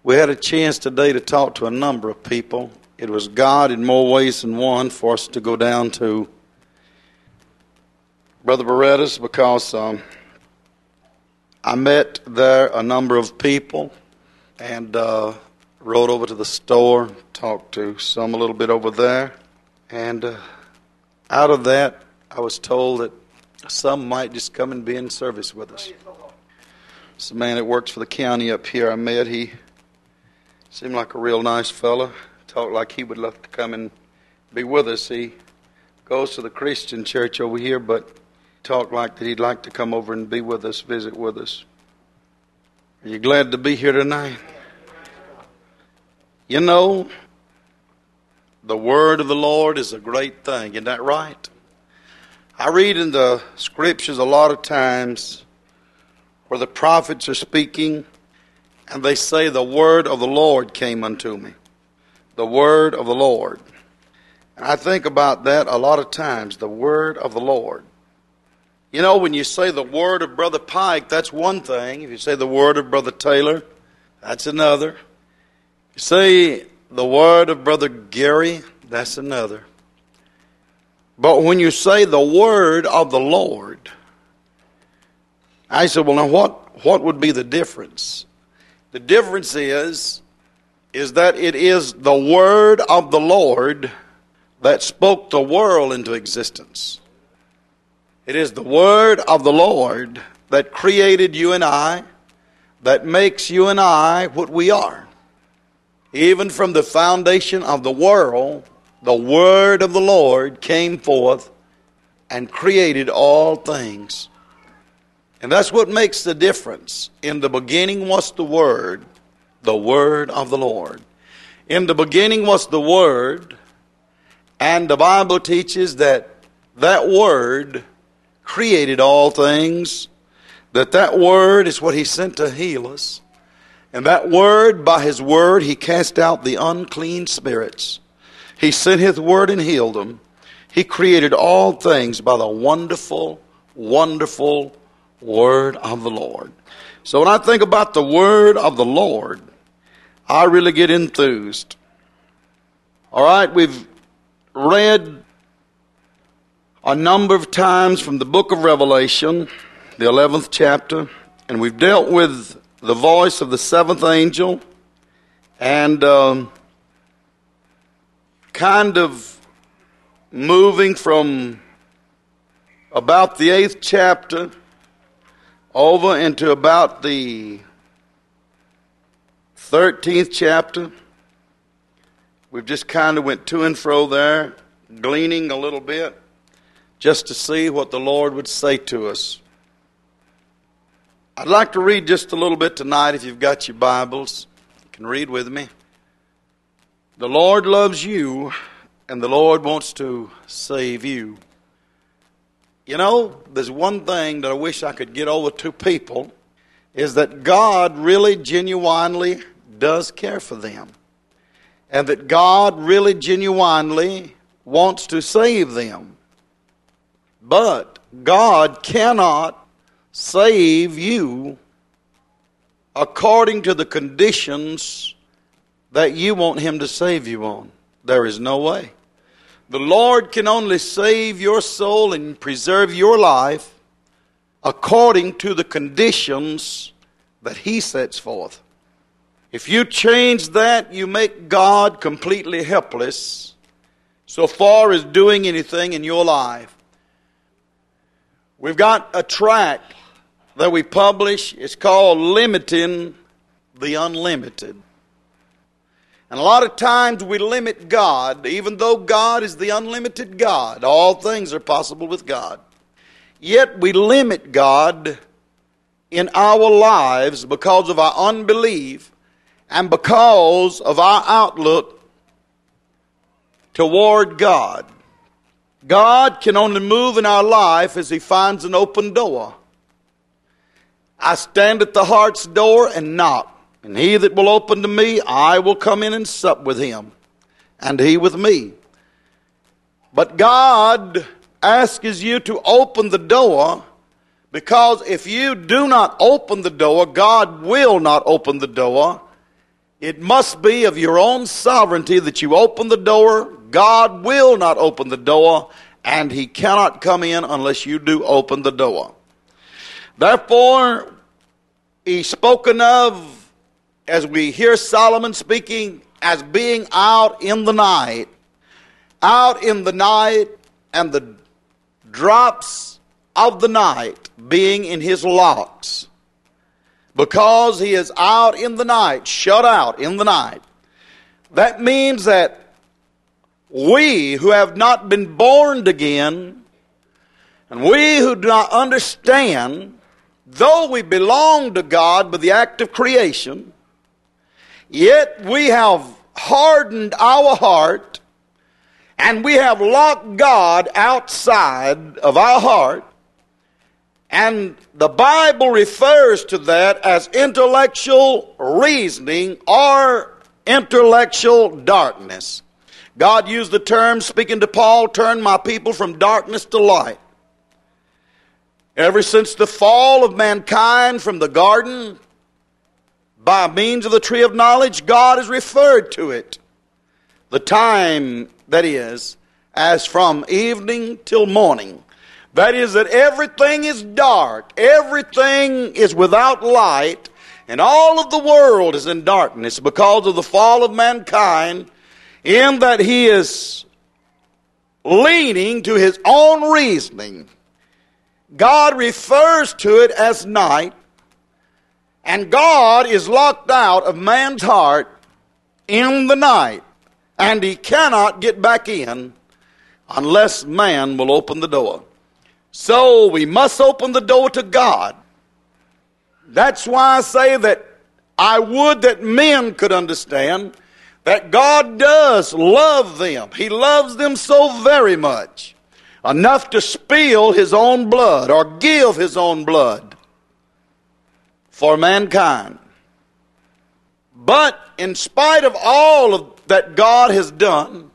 We had a chance today to talk to a number of people. It was God in more ways than one for us to go down to Brother Beretta's because I met there a number of people and rode over to the store, talked to some a little bit over there. And out of that, I was told that some might just come and be in service with us. It's a man that works for the county up here I met. He seemed like a real nice fella. Talked like he would love to come and be with us. He goes to the Christian church over here, but talked like that he'd like to come over and be with us, visit with us. Are you glad to be here tonight? You know, the word of the Lord is a great thing. Isn't that right? I read in the scriptures a lot of times where the prophets are speaking and they say the word of the Lord came unto me. The word of the Lord. And I think about that a lot of times, the word of the Lord. You know, when you say the word of Brother Pike, that's one thing. If you say the word of Brother Taylor, that's another. You say the word of Brother Gary, that's another. But when you say the word of the Lord, I said, well, now what would be the difference? The difference is that it is the word of the Lord that spoke the world into existence. It is the word of the Lord that created you and I, that makes you and I what we are. Even from the foundation of the world, the word of the Lord came forth and created all things. And that's what makes the difference. In the beginning was the word of the Lord. In the beginning was the word, and the Bible teaches that word created all things, that word is what he sent to heal us. And that word, by his word, he cast out the unclean spirits. He sent his word and healed them. He created all things by the wonderful, wonderful word of the Lord. So when I think about the word of the Lord, I really get enthused. All right, we've read a number of times from the book of Revelation, the 11th chapter, and we've dealt with the voice of the seventh angel and kind of moving from about the 8th chapter over into about the 13th chapter. We've just kind of went to and fro there, gleaning a little bit, just to see what the Lord would say to us. I'd like to read just a little bit tonight if you've got your Bibles. You can read with me. The Lord loves you, and the Lord wants to save you. You know, there's one thing that I wish I could get over to people, is that God really genuinely does care for them. And that God really genuinely wants to save them. But God cannot save you according to the conditions that you want him to save you on. There is no way. The Lord can only save your soul and preserve your life according to the conditions that he sets forth. If you change that, you make God completely helpless so far as doing anything in your life. We've got a tract that we publish. It's called Limiting the Unlimited. And a lot of times we limit God, even though God is the unlimited God. All things are possible with God. Yet we limit God in our lives because of our unbelief and because of our outlook toward God. God can only move in our life as he finds an open door. I stand at the heart's door and knock. And he that will open to me, I will come in and sup with him, and he with me. But God asks you to open the door, because if you do not open the door, God will not open the door. It must be of your own sovereignty that you open the door. God will not open the door, and He cannot come in unless you do open the door. Therefore, He's spoken of, as we hear Solomon speaking, as being out in the night. Out in the night, and the drops of the night being in his locks. Because he is out in the night, shut out in the night. That means that we who have not been born again, and we who do not understand, though we belong to God by the act of creation, yet we have hardened our heart, and we have locked God outside of our heart. And the Bible refers to that as intellectual reasoning or intellectual darkness. God used the term, speaking to Paul, turn my people from darkness to light. Ever since the fall of mankind from the garden, by means of the tree of knowledge, God has referred to it. The time, that is, as from evening till morning. That is, that everything is dark, everything is without light, and all of the world is in darkness because of the fall of mankind, in that he is leaning to his own reasoning. God refers to it as night, and God is locked out of man's heart in the night, and he cannot get back in unless man will open the door. So we must open the door to God. That's why I say that I would that men could understand that God does love them. He loves them so very much, enough to spill his own blood or give his own blood for mankind. But in spite of all of that God has done,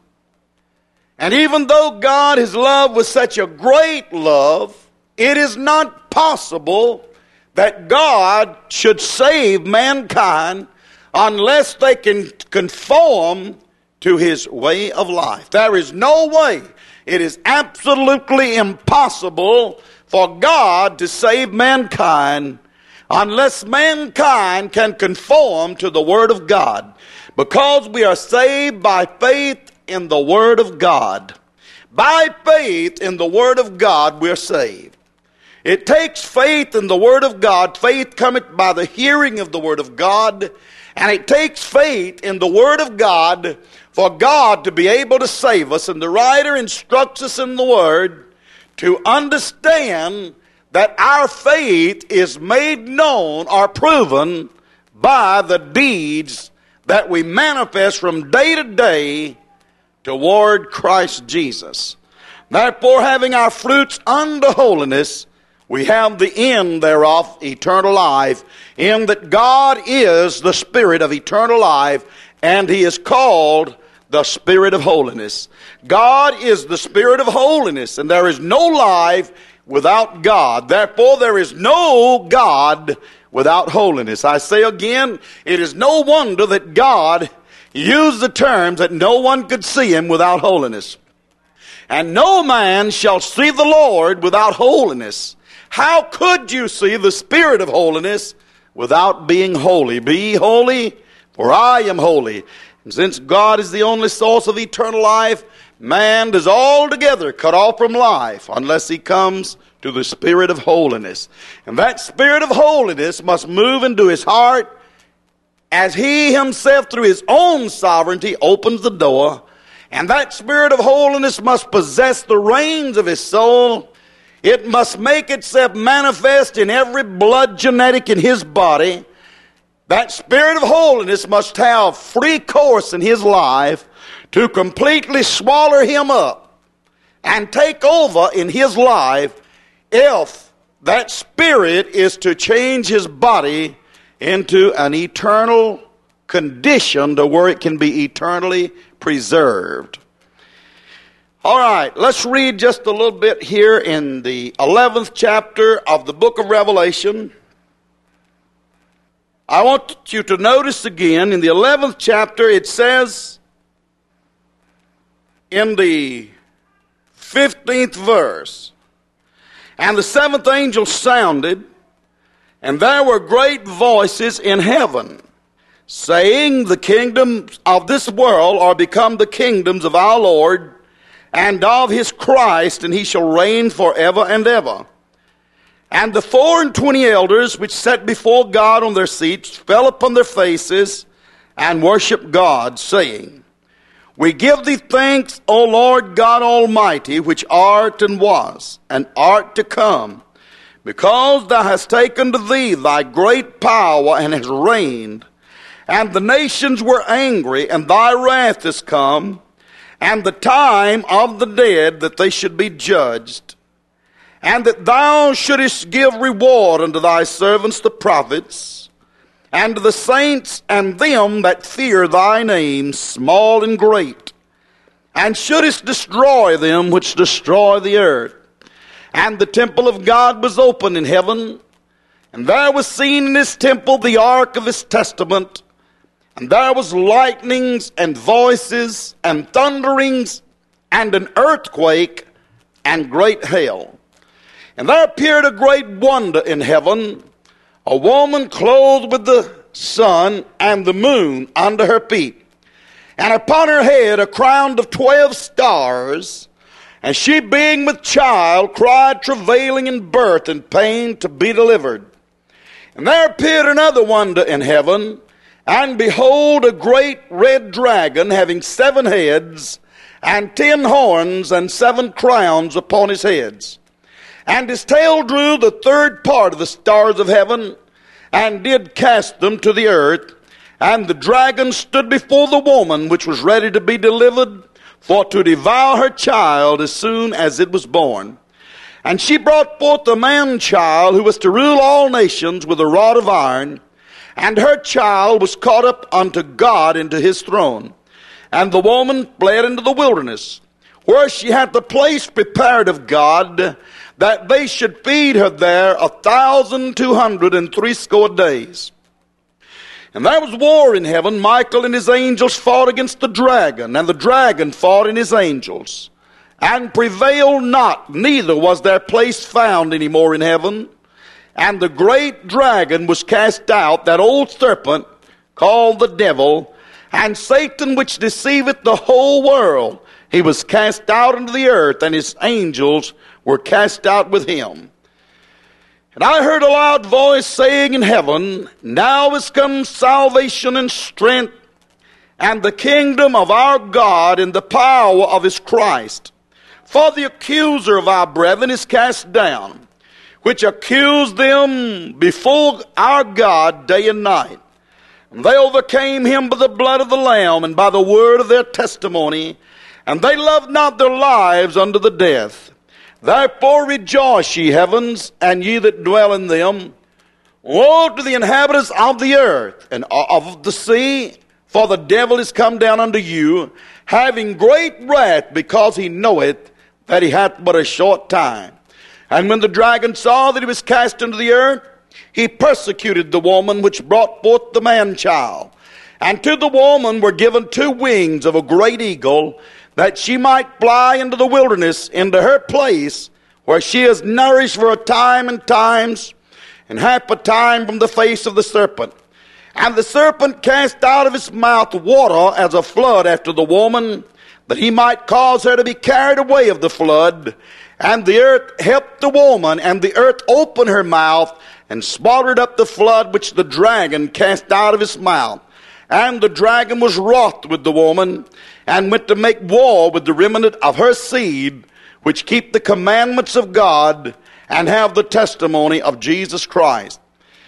and even though God has loved with such a great love, it is not possible that God should save mankind unless they can conform to his way of life. There is no way. It is absolutely impossible for God to save mankind unless mankind can conform to the Word of God. Because we are saved by faith in the Word of God. By faith in the Word of God we're saved. It takes faith in the Word of God. Faith cometh by the hearing of the Word of God. And it takes faith in the Word of God for God to be able to save us. And the writer instructs us in the Word to understand that our faith is made known or proven by the deeds that we manifest from day to day toward Christ Jesus. Therefore, having our fruits unto holiness, we have the end thereof, eternal life, in that God is the Spirit of eternal life, and He is called the Spirit of holiness. God is the Spirit of holiness, and there is no life without God. Therefore, there is no God without holiness. I say again, it is no wonder that God used the terms that no one could see Him without holiness. And no man shall see the Lord without holiness. How could you see the Spirit of holiness without being holy? Be holy, for I am holy. And since God is the only source of eternal life, man is altogether cut off from life unless he comes to the Spirit of holiness. And that Spirit of holiness must move into his heart as he himself, through his own sovereignty, opens the door. And that Spirit of holiness must possess the reins of his soul. It must make itself manifest in every blood genetic in his body. That Spirit of holiness must have free course in his life to completely swallow him up and take over in his life if that Spirit is to change his body into an eternal condition to where it can be eternally preserved. All right, let's read just a little bit here in the 11th chapter of the book of Revelation. I want you to notice again in the 11th chapter, it says in the 15th verse, and the seventh angel sounded, and there were great voices in heaven, saying, the kingdoms of this world are become the kingdoms of our Lord and of his Christ, and he shall reign forever and ever. And the 24 elders which sat before God on their seats fell upon their faces and worshiped God, saying, we give thee thanks, O Lord God Almighty, which art and was, and art to come, because thou hast taken to thee thy great power and hast reigned. And the nations were angry, and thy wrath is come, and the time of the dead that they should be judged. And that thou shouldest give reward unto thy servants the prophets, and to the saints and them that fear thy name, small and great, and shouldest destroy them which destroy the earth. And the temple of God was open in heaven, and there was seen in his temple the ark of his testament, and there was lightnings and voices and thunderings and an earthquake and great hail. And there appeared a great wonder in heaven, a woman clothed with the sun and the moon under her feet, and upon her head a crown of 12 stars. And she being with child cried, travailing in birth and pain to be delivered. And there appeared another wonder in heaven, and behold, a great red dragon, having 7 heads and 10 horns and 7 crowns upon his heads. And his tail drew the 3rd part of the stars of heaven, and did cast them to the earth. And the dragon stood before the woman which was ready to be delivered, for to devour her child as soon as it was born. And she brought forth a man-child, who was to rule all nations with a rod of iron. And her child was caught up unto God into his throne. And the woman fled into the wilderness, where she had the place prepared of God, that they should feed her there 1,260 days. And there was war in heaven. Michael and his angels fought against the dragon, and the dragon fought and his angels, and prevailed not, neither was their place found any more in heaven. And the great dragon was cast out, that old serpent, called the devil, and Satan, which deceiveth the whole world. He was cast out into the earth, and his angels were cast out with him. And I heard a loud voice saying in heaven, now is come salvation and strength, and the kingdom of our God, and the power of his Christ. For the accuser of our brethren is cast down, which accused them before our God day and night. And they overcame him by the blood of the Lamb, and by the word of their testimony, and they loved not their lives unto the death. Therefore rejoice, ye heavens, and ye that dwell in them. Woe to the inhabitants of the earth and of the sea, for the devil is come down unto you, having great wrath, because he knoweth that he hath but a short time. And when the dragon saw that he was cast into the earth, he persecuted the woman which brought forth the man-child. And to the woman were given 2 wings of a great eagle, that she might fly into the wilderness, into her place, where she is nourished for a time and times, and half a time from the face of the serpent. And the serpent cast out of his mouth water as a flood after the woman, that he might cause her to be carried away of the flood. And the earth helped the woman, and the earth opened her mouth, and swallowed up the flood which the dragon cast out of his mouth. And the dragon was wroth with the woman, and went to make war with the remnant of her seed, which keep the commandments of God, and have the testimony of Jesus Christ.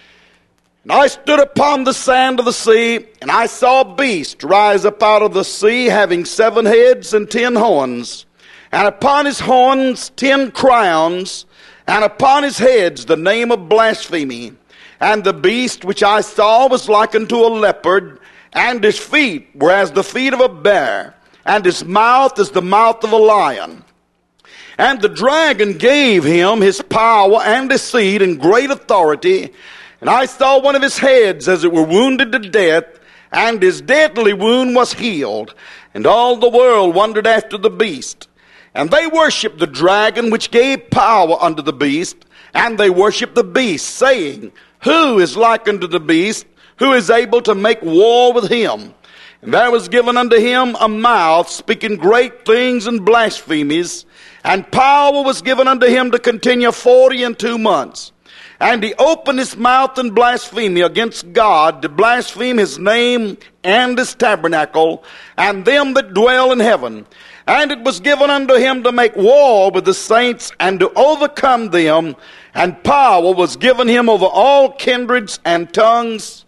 And I stood upon the sand of the sea, and I saw a beast rise up out of the sea, having 7 heads and 10 horns, and upon his horns 10 crowns, and upon his heads the name of blasphemy. And the beast which I saw was like unto a leopard, and his feet were as the feet of a bear, and his mouth as the mouth of a lion. And the dragon gave him his power and his seed and great authority, And I saw one of his heads as it were wounded to death, and his deadly wound was healed. And all the world wondered after the beast. And they worshipped the dragon which gave power unto the beast, and they worshipped the beast, saying, Who is like unto the beast, who is able to make war with him? And there was given unto him a mouth, speaking great things and blasphemies, and power was given unto him to continue 42 months. And he opened his mouth in blasphemy against God, to blaspheme his name and his tabernacle, and them that dwell in heaven. And it was given unto him to make war with the saints, and to overcome them. And power was given him over all kindreds and tongues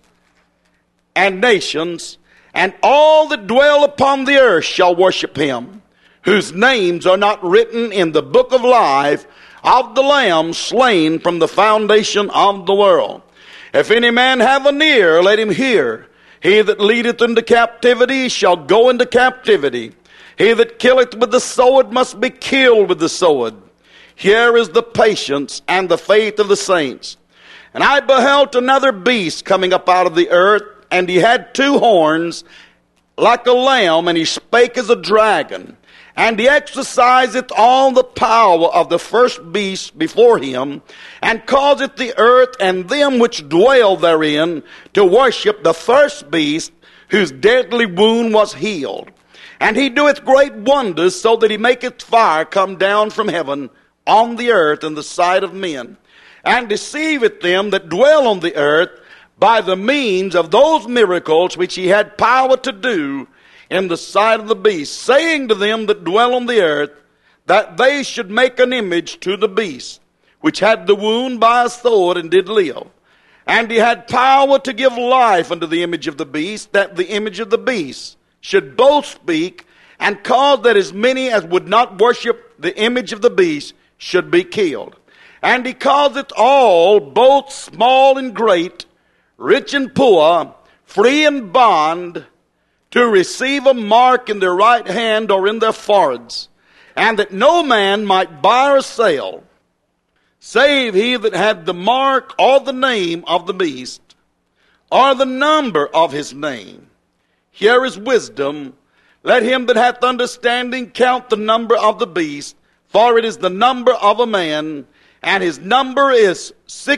and nations. And all that dwell upon the earth shall worship him, whose names are not written in the book of life of the Lamb slain from the foundation of the world. If any man have an ear, let him hear. He that leadeth into captivity shall go into captivity. He that killeth with the sword must be killed with the sword. Here is the patience and the faith of the saints. And I beheld another beast coming up out of the earth, and he had 2 horns like a lamb, and he spake as a dragon. And he exerciseth all the power of the first beast before him, and causeth the earth and them which dwell therein to worship the first beast, whose deadly wound was healed. And he doeth great wonders, so that he maketh fire come down from heaven on the earth in the sight of men, and deceiveth them that dwell on the earth by the means of those miracles which he had power to do in the sight of the beast, saying to them that dwell on the earth, that they should make an image to the beast, which had the wound by a sword and did live. And he had power to give life unto the image of the beast, that the image of the beast should both speak, and cause that as many as would not worship the image of the beast should be killed. And he causeth all, both small and great, rich and poor, free and bond, to receive a mark in their right hand or in their foreheads, and that no man might buy or sell, save he that had the mark or the name of the beast, or the number of his name. Here is wisdom. Let him that hath understanding count the number of the beast, for it is the number of a man, and his number is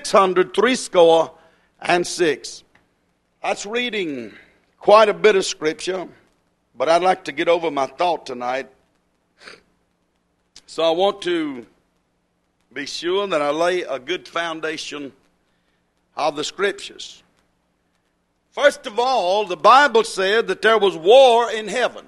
666. That's reading quite a bit of scripture, but I'd like to get over my thought tonight. So I want to be sure that I lay a good foundation of the scriptures. First of all, the Bible said that there was war in heaven.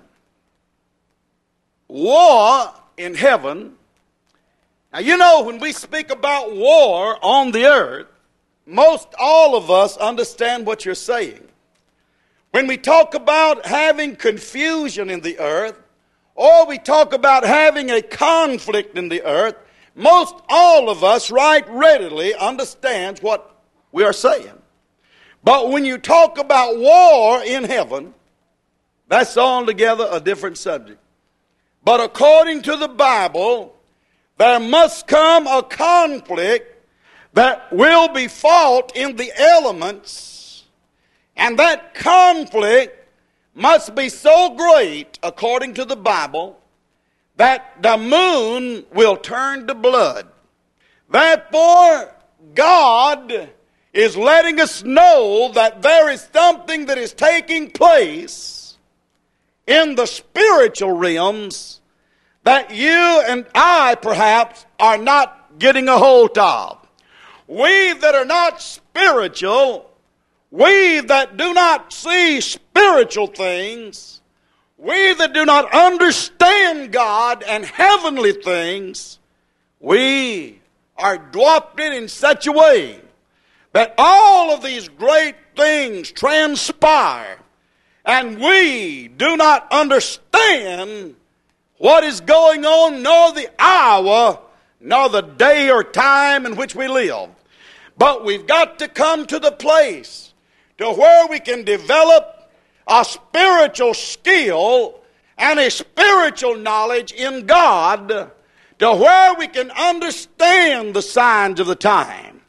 War in heaven. Now, you know, when we speak about war on the earth, most all of us understand what you're saying. When we talk about having confusion in the earth, or we talk about having a conflict in the earth, most all of us right readily understands what we are saying. But when you talk about war in heaven, that's altogether a different subject. But according to the Bible, there must come a conflict that will be fought in the elements. And that conflict must be so great, according to the Bible, that the moon will turn to blood. Therefore, God is letting us know that there is something that is taking place in the spiritual realms that you and I perhaps are not getting a hold of. We that are not spiritual, we that do not see spiritual things, we that do not understand God and heavenly things, we are dwarfed in such a way that all of these great things transpire, and we do not understand what is going on, nor the hour, nor the day or time in which we live. But we've got to come to the place to where we can develop a spiritual skill and a spiritual knowledge in God, to where we can understand the signs of the time.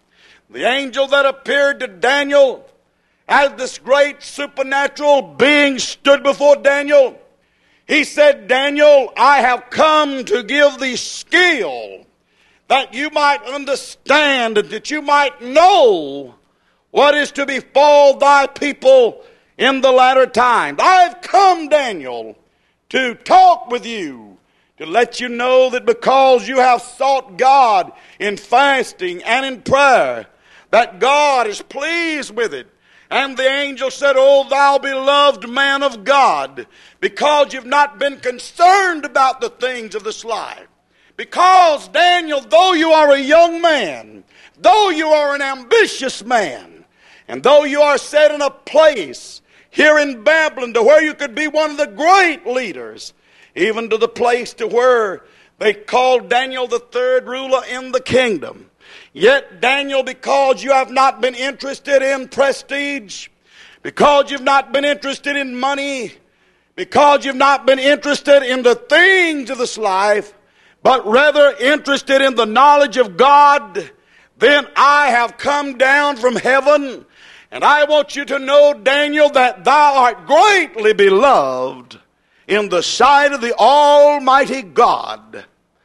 The angel that appeared to Daniel as this great supernatural being stood before Daniel. He said, Daniel, I have come to give thee skill that you might understand and that you might know what is to befall thy people in the latter times. I've come, Daniel, to talk with you, to let you know that because you have sought God in fasting and in prayer, that God is pleased with it. And the angel said, O thou beloved man of God, because you've not been concerned about the things of this life. Because, Daniel, though you are a young man, though you are an ambitious man, and though you are set in a place here in Babylon to where you could be one of the great leaders, even to the place to where they called Daniel the third ruler in the kingdom. Yet, Daniel, because you have not been interested in prestige, because you've not been interested in money, because you've not been interested in the things of this life, but rather interested in the knowledge of God, then I have come down from heaven, and I want you to know, Daniel, that thou art greatly beloved in the sight of the Almighty God.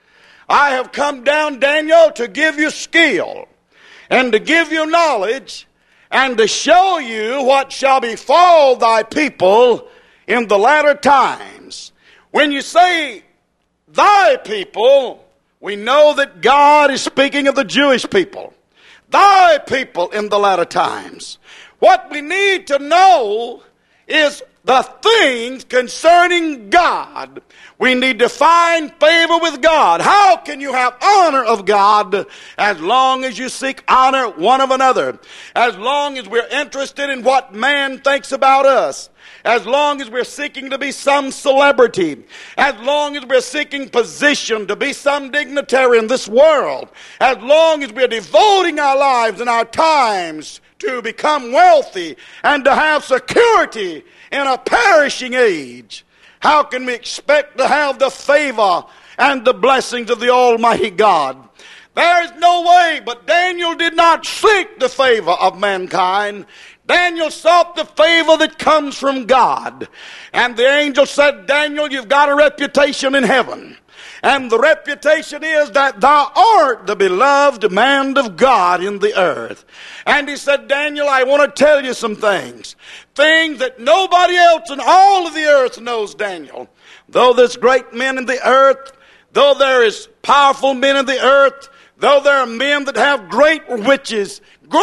I have come down, Daniel, to give you skill and to give you knowledge and to show you what shall befall thy people in the latter times. When you say thy people, we know that God is speaking of the Jewish people. Thy people in the latter times. What we need to know is the things concerning God. We need to find favor with God. How can you have honor of God as long as you seek honor one of another? As long as we're interested in what man thinks about us. As long as we're seeking to be some celebrity. As long as we're seeking position to be some dignitary in this world. As long as we're devoting our lives and our times to become wealthy and to have security in a perishing age, how can we expect to have the favor and the blessings of the Almighty God? There is no way, but Daniel did not seek the favor of mankind. Daniel sought the favor that comes from God. And the angel said, Daniel, you've got a reputation in heaven. And the reputation is that thou art the beloved man of God in the earth. And he said, Daniel, I want to tell you some things. Things that nobody else in all of the earth knows, Daniel. Though there's great men in the earth, though there is powerful men in the earth, though there are men that have great riches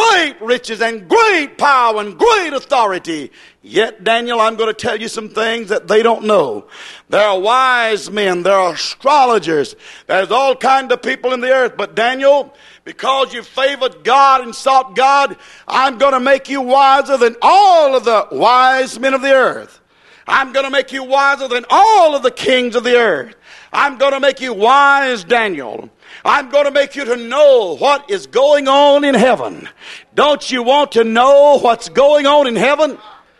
and great power and great authority, yet, Daniel, I'm going to tell you some things that they don't know. There are wise men, there are astrologers, there's all kinds of people in the earth. But Daniel, because you favored God and sought God, I'm going to make you wiser than all of the wise men of the earth. I'm going to make you wiser than all of the kings of the earth. I'm going to make you wise, Daniel. I'm going to make you to know what is going on in heaven. Don't you want to know what's going on in heaven?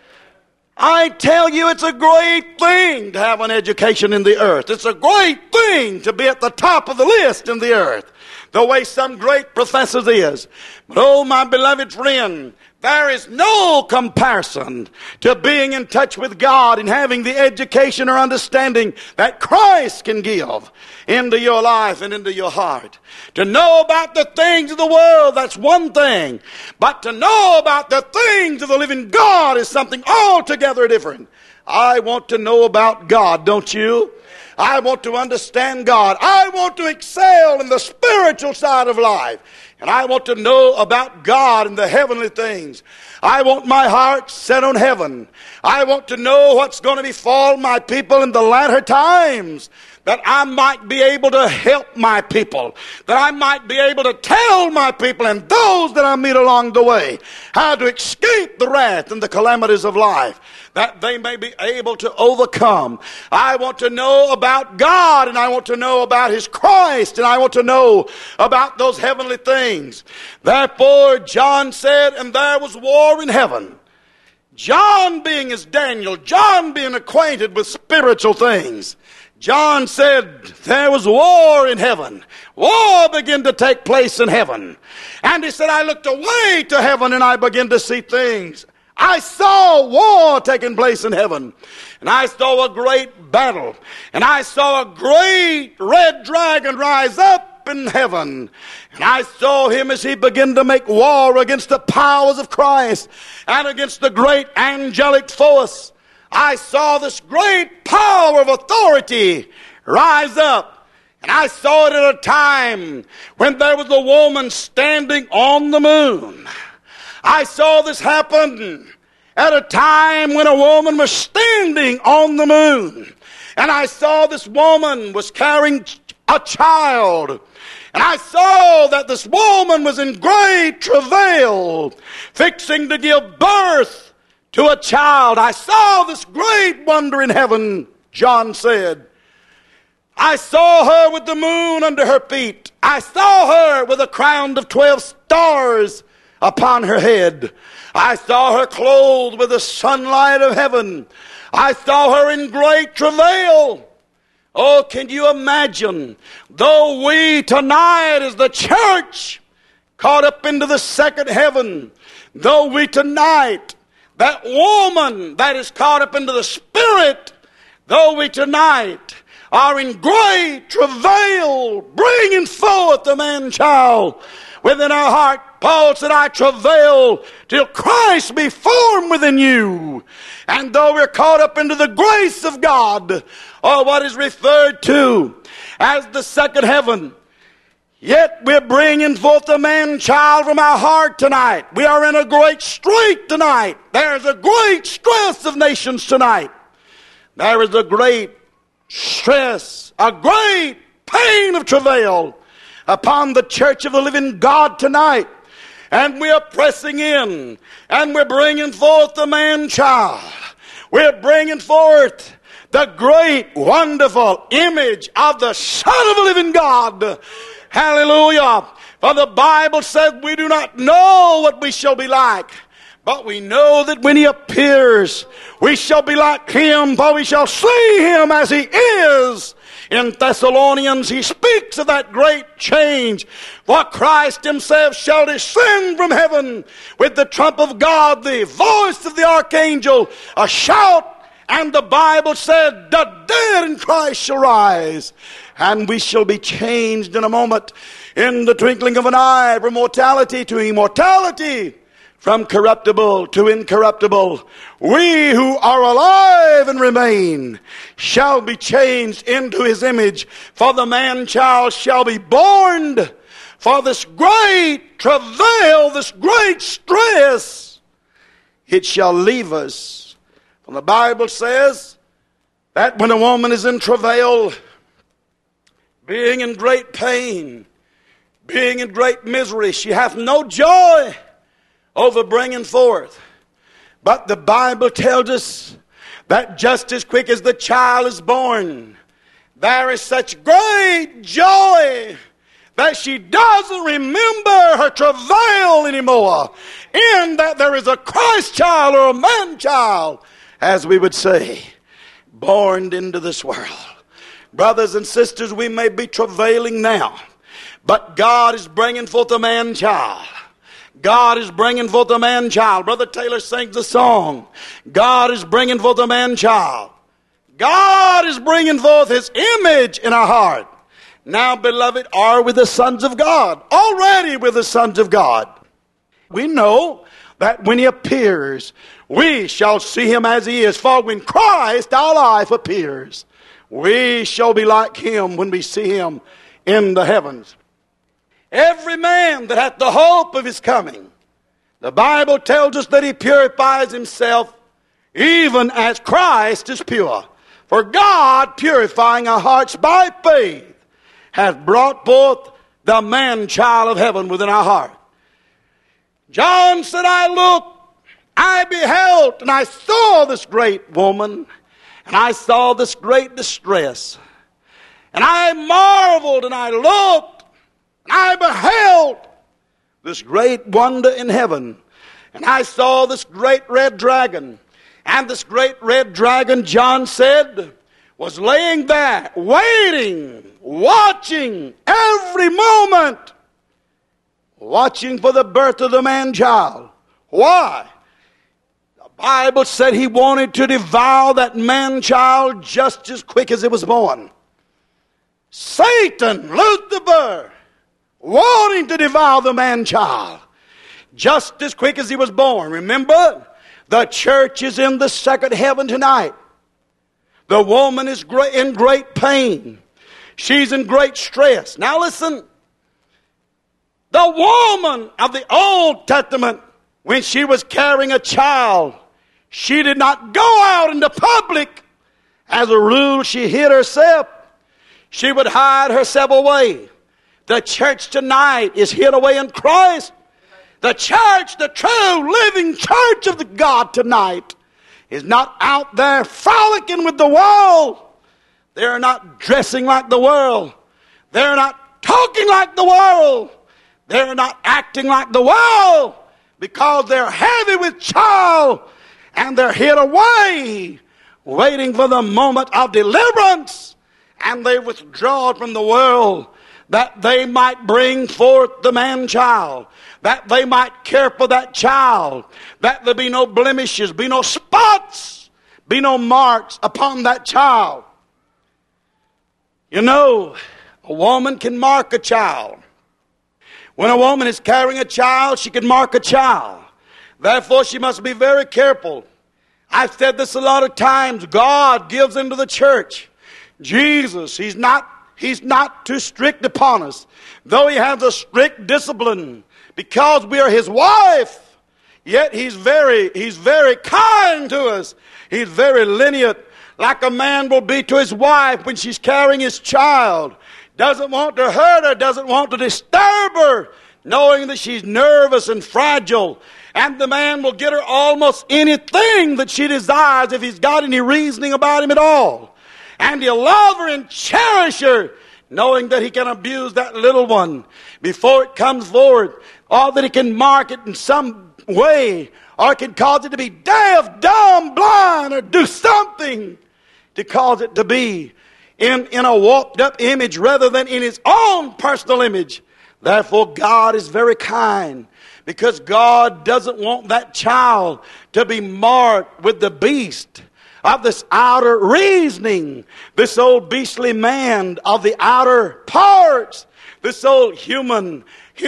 I tell you, it's a great thing to have an education in the earth. It's a great thing to be at the top of the list in the earth, the way some great professors is. But oh, my beloved friend, there is no comparison to being in touch with God and having the education or understanding that Christ can give into your life and into your heart. To know about the things of the world, that's one thing. But to know about the things of the living God is something altogether different. I want to know about God, don't you? I want to understand God. I want to excel in the spiritual side of life. And I want to know about God and the heavenly things. I want my heart set on heaven. I want to know what's going to befall my people in the latter times, that I might be able to help my people, that I might be able to tell my people and those that I meet along the way how to escape the wrath and the calamities of life, that they may be able to overcome. I want to know about God, and I want to know about His Christ, and I want to know about those heavenly things. Therefore, John said, and there was war in heaven. John being as Daniel, John being acquainted with spiritual things, John said there was war in heaven. War began to take place in heaven. And he said, I looked away to heaven and I began to see things. I saw war taking place in heaven. And I saw a great battle. And I saw a great red dragon rise up in heaven. And I saw him as he began to make war against the powers of Christ and against the great angelic force. I saw this great power of authority rise up. And I saw it at a time when there was a woman standing on the moon. I saw this happen at a time when a woman was standing on the moon. And I saw this woman was carrying a child. And I saw that this woman was in great travail, fixing to give birth to a child. I saw this great wonder in heaven, John said. I saw her with the moon under her feet. I saw her with a crown of 12 stars upon her head. I saw her clothed with the sunlight of heaven. I saw her in great travail. Oh, can you imagine? Though we tonight as the church caught up into the second heaven, though we tonight, that woman that is caught up into the spirit, though we tonight are in great travail, bringing forth the man-child within our heart. Paul said, I travail till Christ be formed within you. And though we're caught up into the grace of God, or what is referred to as the second heaven, yet we're bringing forth the man-child from our heart tonight. We are in a great strait tonight. There's a great stress of nations tonight. There is a great stress, a great pain of travail upon the church of the living God tonight. And we are pressing in, and we're bringing forth the man-child. We're bringing forth the great, wonderful image of the Son of the living God. Hallelujah. For the Bible says we do not know what we shall be like, but we know that when he appears, we shall be like him, for we shall see him as he is. In Thessalonians, he speaks of that great change. For Christ himself shall descend from heaven with the trump of God, the voice of the archangel, a shout. And the Bible said, the dead in Christ shall rise, and we shall be changed in a moment, in the twinkling of an eye, from mortality to immortality, from corruptible to incorruptible. We who are alive and remain shall be changed into his image, for the man-child shall be born. For this great travail, this great stress, it shall leave us. And the Bible says that when a woman is in travail, being in great pain, being in great misery, she hath no joy over bringing forth. But the Bible tells us that just as quick as the child is born, there is such great joy that she doesn't remember her travail anymore, in that there is a Christ child or a man child, as we would say, born into this world. Brothers and sisters, we may be travailing now, but God is bringing forth a man-child. God is bringing forth a man-child. Brother Taylor sings the song, God is bringing forth a man-child. God is bringing forth his image in our heart. Now, beloved, are we the sons of God? Already we're the sons of God. We know that when he appears, we shall see him as he is. For when Christ, our life, appears, we shall be like him when we see him in the heavens. Every man that hath the hope of his coming, the Bible tells us that he purifies himself even as Christ is pure. For God, purifying our hearts by faith, hath brought forth the man-child of heaven within our heart. John said, I looked, I beheld, and I saw this great woman, and I saw this great distress. And I marveled, and I looked, and I beheld this great wonder in heaven. And I saw this great red dragon. And this great red dragon, John said, was laying there, waiting, watching every moment, watching for the birth of the man-child. Why? The Bible said he wanted to devour that man-child just as quick as it was born. Satan, Lucifer, wanting to devour the man-child just as quick as he was born. Remember, the church is in the second heaven tonight. The woman is in great pain. She's in great stress. Now listen, the woman of the Old Testament, when she was carrying a child, she did not go out into public. As a rule, she hid herself. She would hide herself away. The church tonight is hid away in Christ. The church, the true living church of the God tonight, is not out there frolicking with the world. They're not dressing like the world. They're not talking like the world. They're not acting like the world, because they're heavy with child and they're hid away, waiting for the moment of deliverance. And they withdraw from the world that they might bring forth the man-child, that they might care for that child, that there be no blemishes, be no spots, be no marks upon that child. You know, a woman can mark a child. When a woman is carrying a child, she can mark a child. Therefore, she must be very careful. I've said this a lot of times. God gives into the church. Jesus, He's not too strict upon us. Though He has a strict discipline, because we are His wife, yet He's very kind to us. He's very lenient, like a man will be to his wife when she's carrying his child. Doesn't want to hurt her, doesn't want to disturb her, knowing that she's nervous and fragile. And the man will get her almost anything that she desires if he's got any reasoning about him at all. And he'll love her and cherish her, knowing that he can abuse that little one before it comes forward, or that he can mark it in some way, or can cause it to be deaf, dumb, blind, or do something to cause it to be in a warped up image rather than in his own personal image. Therefore, God is very kind, because God doesn't want that child to be marked with the beast of this outer reasoning, this old beastly man of the outer parts, this old human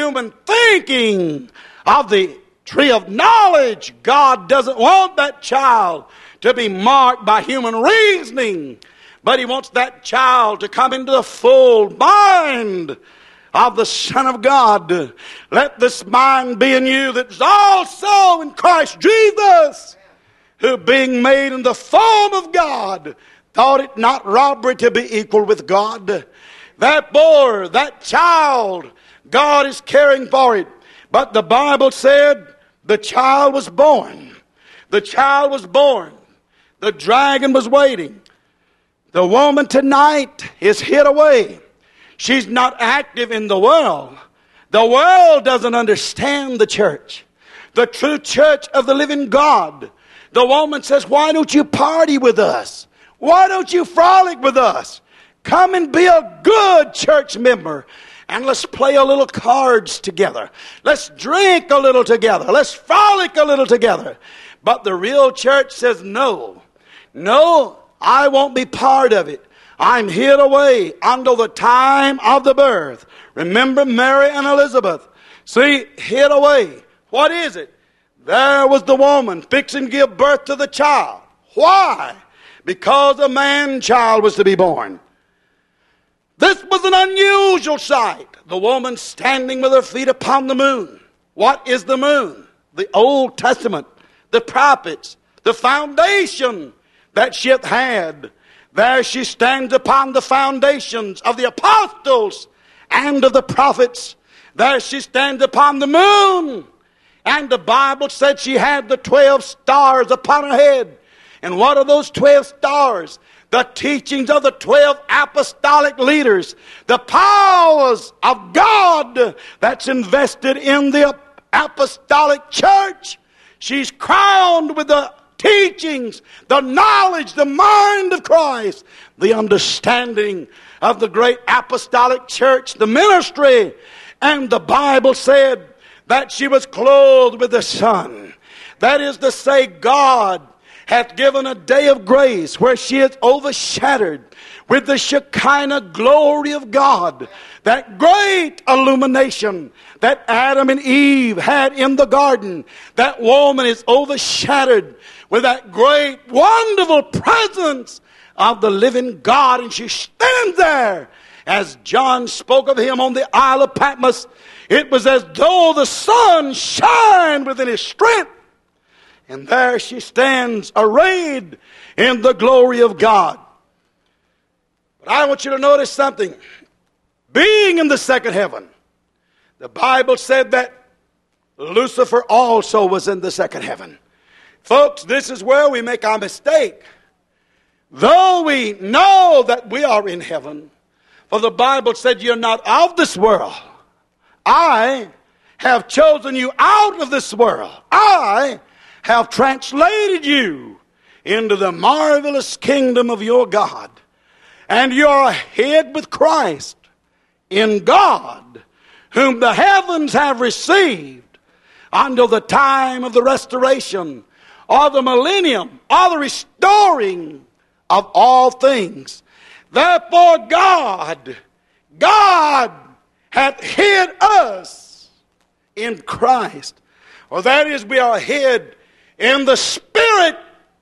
thinking of the tree of knowledge. God doesn't want that child to be marked by human reasoning, but He wants that child to come into the full mind of the Son of God. Let this mind be in you that's also in Christ Jesus, who being made in the form of God, thought it not robbery to be equal with God. Therefore, that child, God is caring for it. But the Bible said the child was born. The child was born. The dragon was waiting. The woman tonight is hid away. She's not active in the world. The world doesn't understand the church, the true church of the living God. The woman says, why don't you party with us? Why don't you frolic with us? Come and be a good church member, and let's play a little cards together. Let's drink a little together. Let's frolic a little together. But the real church says, no, I won't be part of it. I'm hid away until the time of the birth. Remember Mary and Elizabeth. See, hid away. What is it? There was the woman fixing to give birth to the child. Why? Because a man-child was to be born. This was an unusual sight. The woman standing with her feet upon the moon. What is the moon? The Old Testament, the prophets, the foundation that she hath had. There she stands upon the foundations of the apostles and of the prophets. There she stands upon the moon. And the Bible said she had the 12 stars upon her head. And what are those 12 stars? The teachings of the 12 apostolic leaders. The powers of God that's invested in the apostolic church. She's crowned with the teaching teachings, the knowledge, the mind of Christ, the understanding of the great apostolic church, the ministry. And the Bible said that she was clothed with the sun. That is to say, God hath given a day of grace where she is overshadowed with the Shekinah glory of God. That great illumination that Adam and Eve had in the garden. That woman is overshadowed with that great, wonderful presence of the living God. And she stands there. As John spoke of him on the Isle of Patmos, it was as though the sun shined within his strength. And there she stands arrayed in the glory of God. But I want you to notice something. Being in the second heaven, the Bible said that Lucifer also was in the second heaven. Folks, this is where we make our mistake. Though we know that we are in heaven, for the Bible said you're not of this world. I have chosen you out of this world. I have translated you into the marvelous kingdom of your God. And you are hid with Christ in God, whom the heavens have received until the time of the restoration, or the millennium, or the restoring of all things. Therefore God hath hid us in Christ. Or that is, we are hid in the Spirit.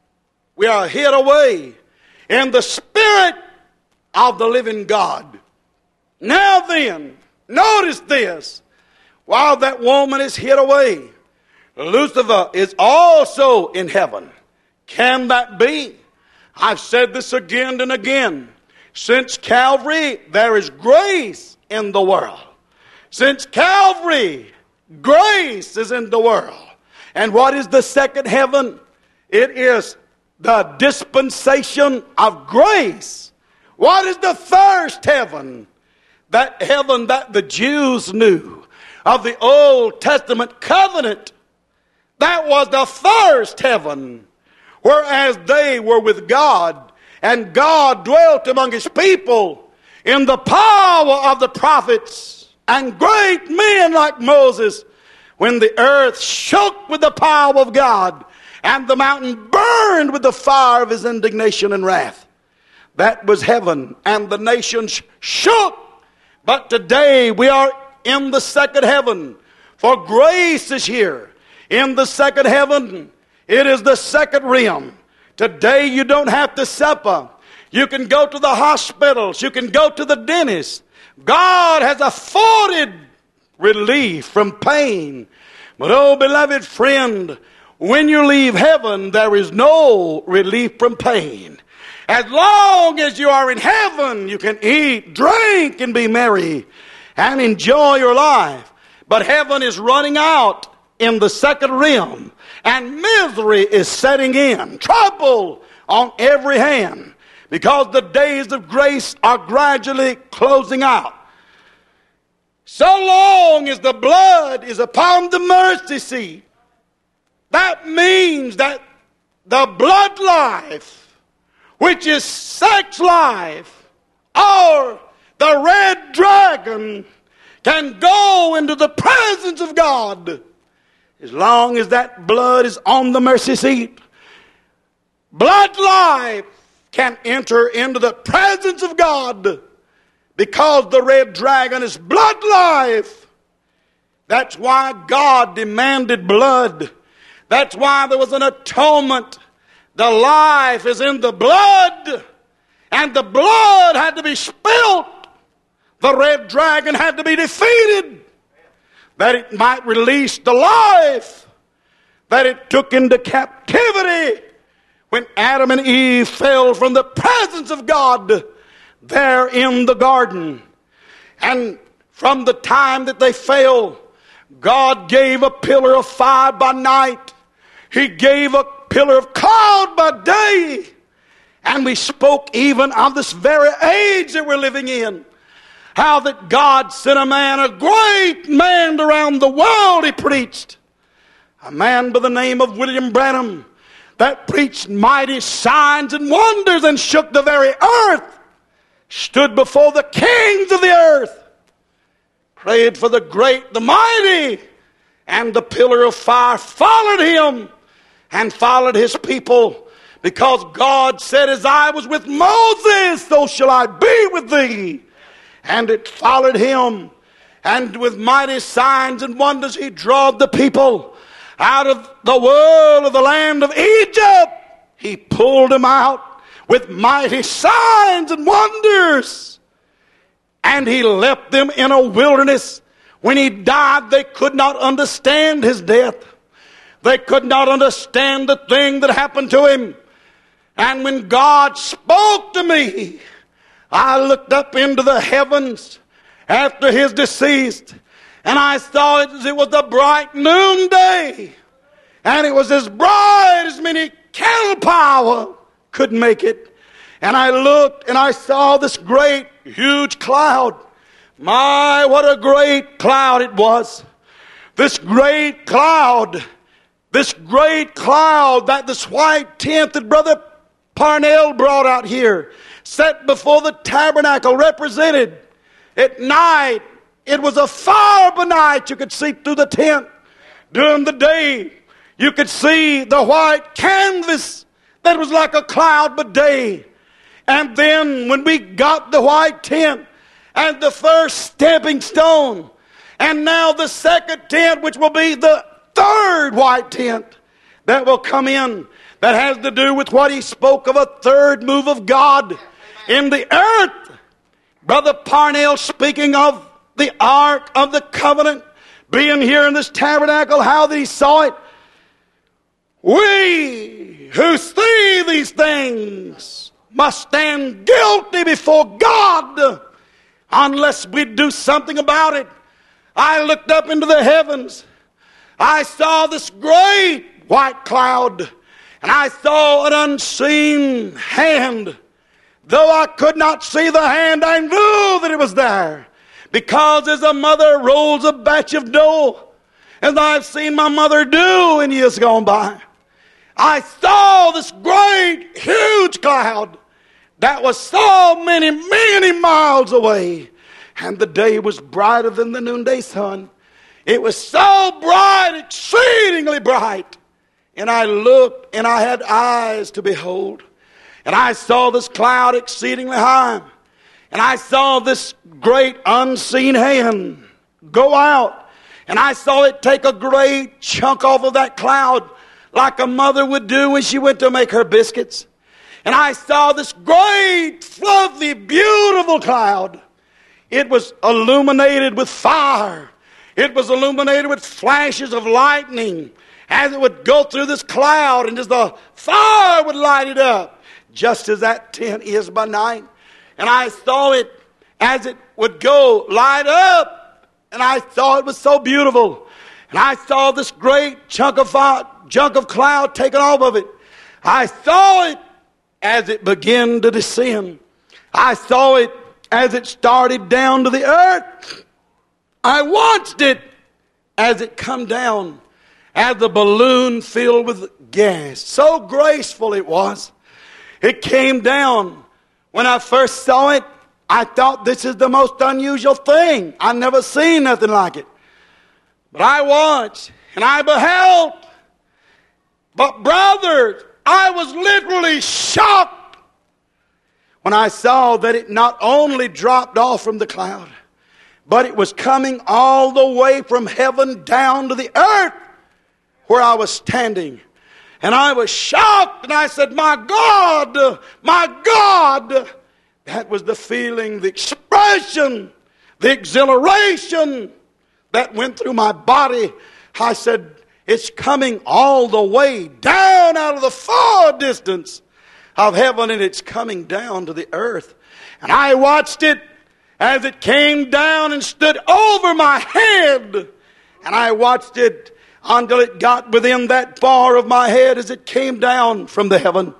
We are hid away in the Spirit of the living God. Now then, notice this. While that woman is hid away, Lucifer is also in heaven. Can that be? I've said this again and again. Since Calvary, there is grace in the world. Since Calvary, grace is in the world. And what is the second heaven? It is the dispensation of grace. What is the first heaven? That heaven that the Jews knew of the Old Testament covenant. That was the first heaven. Whereas they were with God, and God dwelt among his people in the power of the prophets and great men like Moses, when the earth shook with the power of God and the mountain burned with the fire of his indignation and wrath. That was heaven, and the nations shook. But today we are in the second heaven, for grace is here. In the second heaven, it is the second realm. Today you don't have to suffer. You can go to the hospitals. You can go to the dentist. God has afforded relief from pain. But oh, beloved friend, when you leave heaven, there is no relief from pain. As long as you are in heaven, you can eat, drink, and be merry and enjoy your life. But heaven is running out in the second realm, and misery is setting in, trouble on every hand, because the days of grace are gradually closing out. So long as the blood is upon the mercy seat, that means that the blood life, which is sex life, or the red dragon, can go into the presence of God. As long as that blood is on the mercy seat, blood life can enter into the presence of God, because the red dragon is blood life. That's why God demanded blood. That's why there was an atonement. The life is in the blood, and the blood had to be spilt. The red dragon had to be defeated, that it might release the life that it took into captivity when Adam and Eve fell from the presence of God there in the garden. And from the time that they fell, God gave a pillar of fire by night. He gave a pillar of cloud by day. And we spoke even of this very age that we're living in. How that God sent a man, a great man around the world, he preached. A man by the name of William Branham, that preached mighty signs and wonders and shook the very earth, stood before the kings of the earth, prayed for the great, the mighty, and the pillar of fire followed him and followed his people, because God said, as I was with Moses, so shall I be with thee. And it followed him. And with mighty signs and wonders, he drove the people out of the world of the land of Egypt. He pulled them out with mighty signs and wonders. And he left them in a wilderness. When he died, they could not understand his death. They could not understand the thing that happened to him. And when God spoke to me, I looked up into the heavens after his decease, and I saw it as it was a bright noonday. And it was as bright as many cattle power could make it. And I looked and I saw this great, huge cloud. My, what a great cloud it was. This great cloud that this white tent that Brother Parnell brought out here, set before the tabernacle, represented at night. It was a fire by night. You could see through the tent. During the day, you could see the white canvas that was like a cloud by day. And then when we got the white tent and the first stepping stone, and now the second tent, which will be the third white tent that will come in, that has to do with what he spoke of, a third move of God in the earth. Brother Parnell speaking of the Ark of the Covenant being here in this tabernacle, how that he saw it. We who see these things must stand guilty before God unless we do something about it. I looked up into the heavens. I saw this great white cloud. And I saw an unseen hand. Though I could not see the hand, I knew that it was there. Because as a mother rolls a batch of dough, as I've seen my mother do in years gone by, I saw this great, huge cloud that was so many, many miles away. And the day was brighter than the noonday sun. It was so bright, exceedingly bright. And I looked, and I had eyes to behold. And I saw this cloud exceedingly high. And I saw this great unseen hand go out. And I saw it take a great chunk off of that cloud, like a mother would do when she went to make her biscuits. And I saw this great, fluffy, beautiful cloud. It was illuminated with fire. It was illuminated with flashes of lightning, as it would go through this cloud, and as the fire would light it up, just as that tent is by night. And I saw it as it would go light up, and I saw it was so beautiful. And I saw this great chunk of cloud taken off of it. I saw it as it began to descend. I saw it as it started down to the earth. I watched it as it come down, as the balloon filled with gas. So graceful it was. It came down. When I first saw it, I thought this is the most unusual thing. I've never seen nothing like it. But I watched and I beheld. But brothers, I was literally shocked when I saw that it not only dropped off from the cloud, but it was coming all the way from heaven down to the earth where I was standing. And I was shocked, and I said, my God, my God. That was the feeling, the expression, the exhilaration that went through my body. I said, it's coming all the way down out of the far distance of heaven, and it's coming down to the earth. And I watched it as it came down and stood over my head. And I watched it until it got within that bar of my head as it came down from the heaven.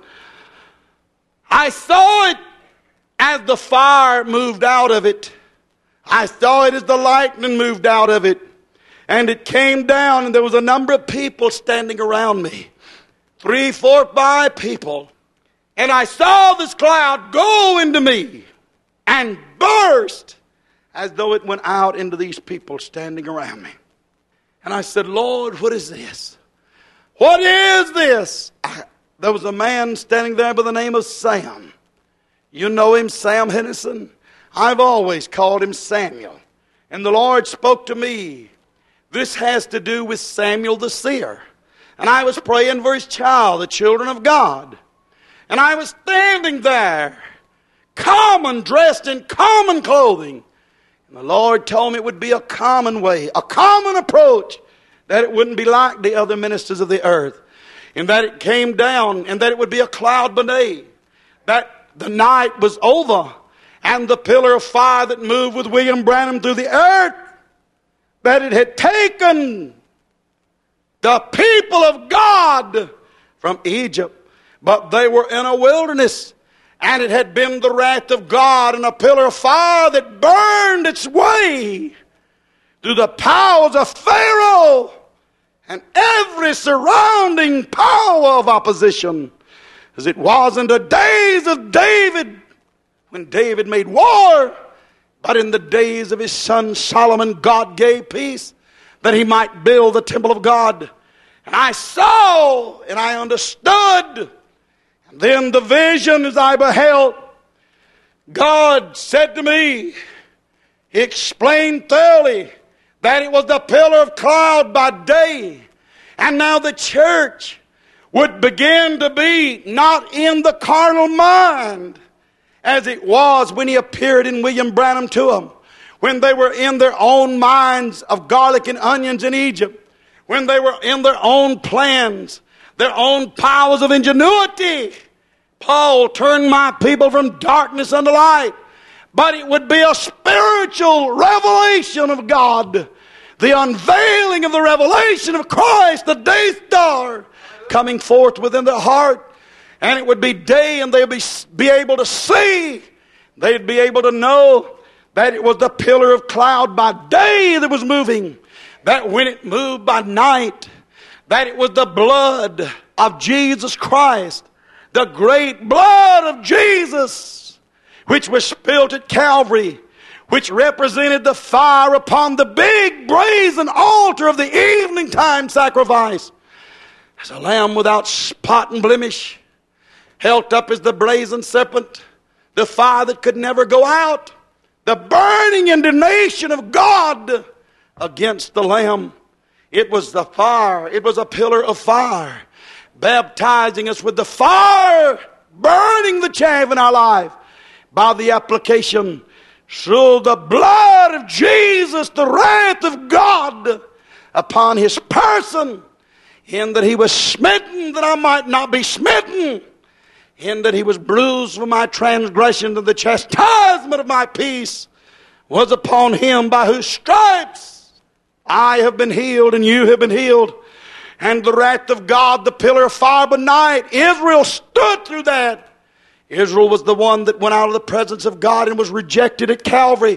I saw it as the fire moved out of it. I saw it as the lightning moved out of it. And it came down, and there was a number of people standing around me. 3, 4, 5 people. And I saw this cloud go into me and burst as though it went out into these people standing around me. And I said, Lord, what is this? What is this? There was a man standing there by the name of Sam. You know him, Sam Hennison? I've always called him Samuel. And the Lord spoke to me. This has to do with Samuel the seer. And I was praying for his child, the children of God. And I was standing there, dressed in common clothing. And the Lord told me it would be a common way, a common approach, that it wouldn't be like the other ministers of the earth. And that it came down, and that it would be a cloud by day. That the night was over, and the pillar of fire that moved with William Branham through the earth, that it had taken the people of God from Egypt. But they were in a wilderness, and it had been the wrath of God and a pillar of fire that burned its way through the powers of Pharaoh and every surrounding power of opposition, as it was in the days of David, when David made war. But in the days of his son Solomon, God gave peace, that he might build the temple of God. And I saw and I understood. And then the vision as I beheld, God said to me, He explained thoroughly that it was the pillar of cloud by day. And now the church would begin to be not in the carnal mind, as it was when he appeared in William Branham to them, when they were in their own minds of garlic and onions in Egypt, when they were in their own plans, their own powers of ingenuity. Paul turned my people from darkness unto light. But it would be a spiritual revelation of God, the unveiling of the revelation of Christ, the day star, coming forth within their heart. And it would be day, and they'd be able to see. They'd be able to know that it was the pillar of cloud by day that was moving. That when it moved by night, that it was the blood of Jesus Christ, the great blood of Jesus, which was spilled at Calvary, which represented the fire upon the big brazen altar of the evening time sacrifice. As a lamb without spot and blemish, held up as the brazen serpent, the fire that could never go out, the burning indignation of God against the Lamb. It was the fire, it was a pillar of fire, baptizing us with the fire, burning the chaff in our life by the application through the blood of Jesus, the wrath of God upon His person, in that He was smitten that I might not be smitten, in that He was bruised for my transgression, and the chastisement of my peace was upon Him, by whose stripes I have been healed and you have been healed. And the wrath of God, the pillar of fire by night, Israel stood through that. Israel was the one that went out of the presence of God and was rejected at Calvary.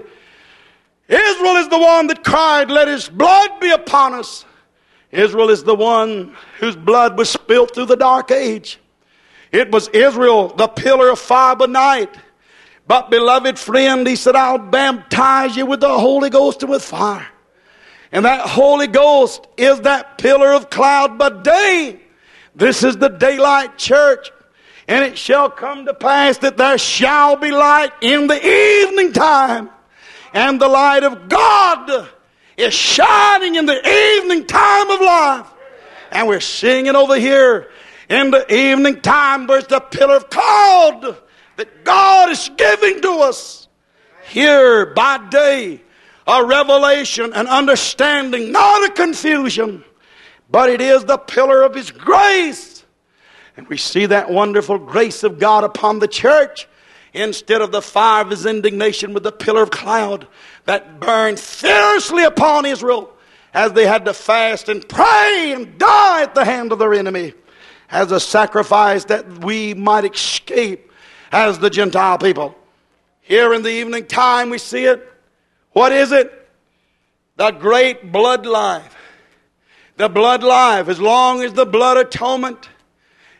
Israel is the one that cried, let His blood be upon us. Israel is the one whose blood was spilt through the dark age. It was Israel, the pillar of fire by night. But beloved friend, He said, I'll baptize you with the Holy Ghost and with fire. And that Holy Ghost is that pillar of cloud by day. This is the daylight church. And it shall come to pass that there shall be light in the evening time. And the light of God is shining in the evening time of life. And we're seeing it over here. In the evening time, there's the pillar of cloud that God is giving to us. Here by day, a revelation, an understanding, not a confusion, but it is the pillar of His grace. And we see that wonderful grace of God upon the church, instead of the fire of His indignation with the pillar of cloud that burned fiercely upon Israel as they had to fast and pray and die at the hand of their enemy, as a sacrifice that we might escape as the Gentile people. Here in the evening time we see it. What is it? The great blood life. The blood life. As long as the blood atonement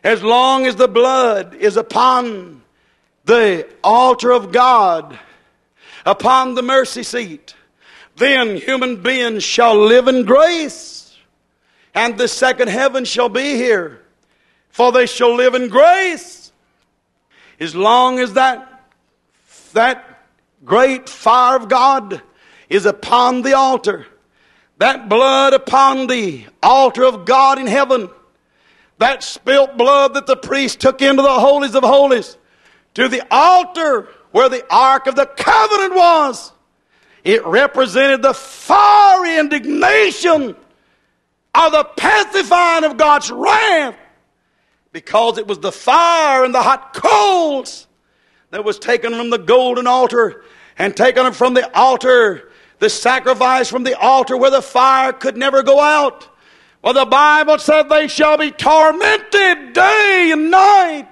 As long as the blood is upon the altar of God, upon the mercy seat, then human beings shall live in grace, and the second heaven shall be here, for they shall live in grace. As long as that great fire of God is upon the altar, that blood upon the altar of God in heaven, that spilt blood that the priest took into the holies of holies, to the altar where the Ark of the Covenant was, it represented the fiery indignation of the pacifying of God's wrath, because it was the fire and the hot coals that was taken from the golden altar and taken from the altar, the sacrifice from the altar where the fire could never go out. Well, the Bible said they shall be tormented day and night,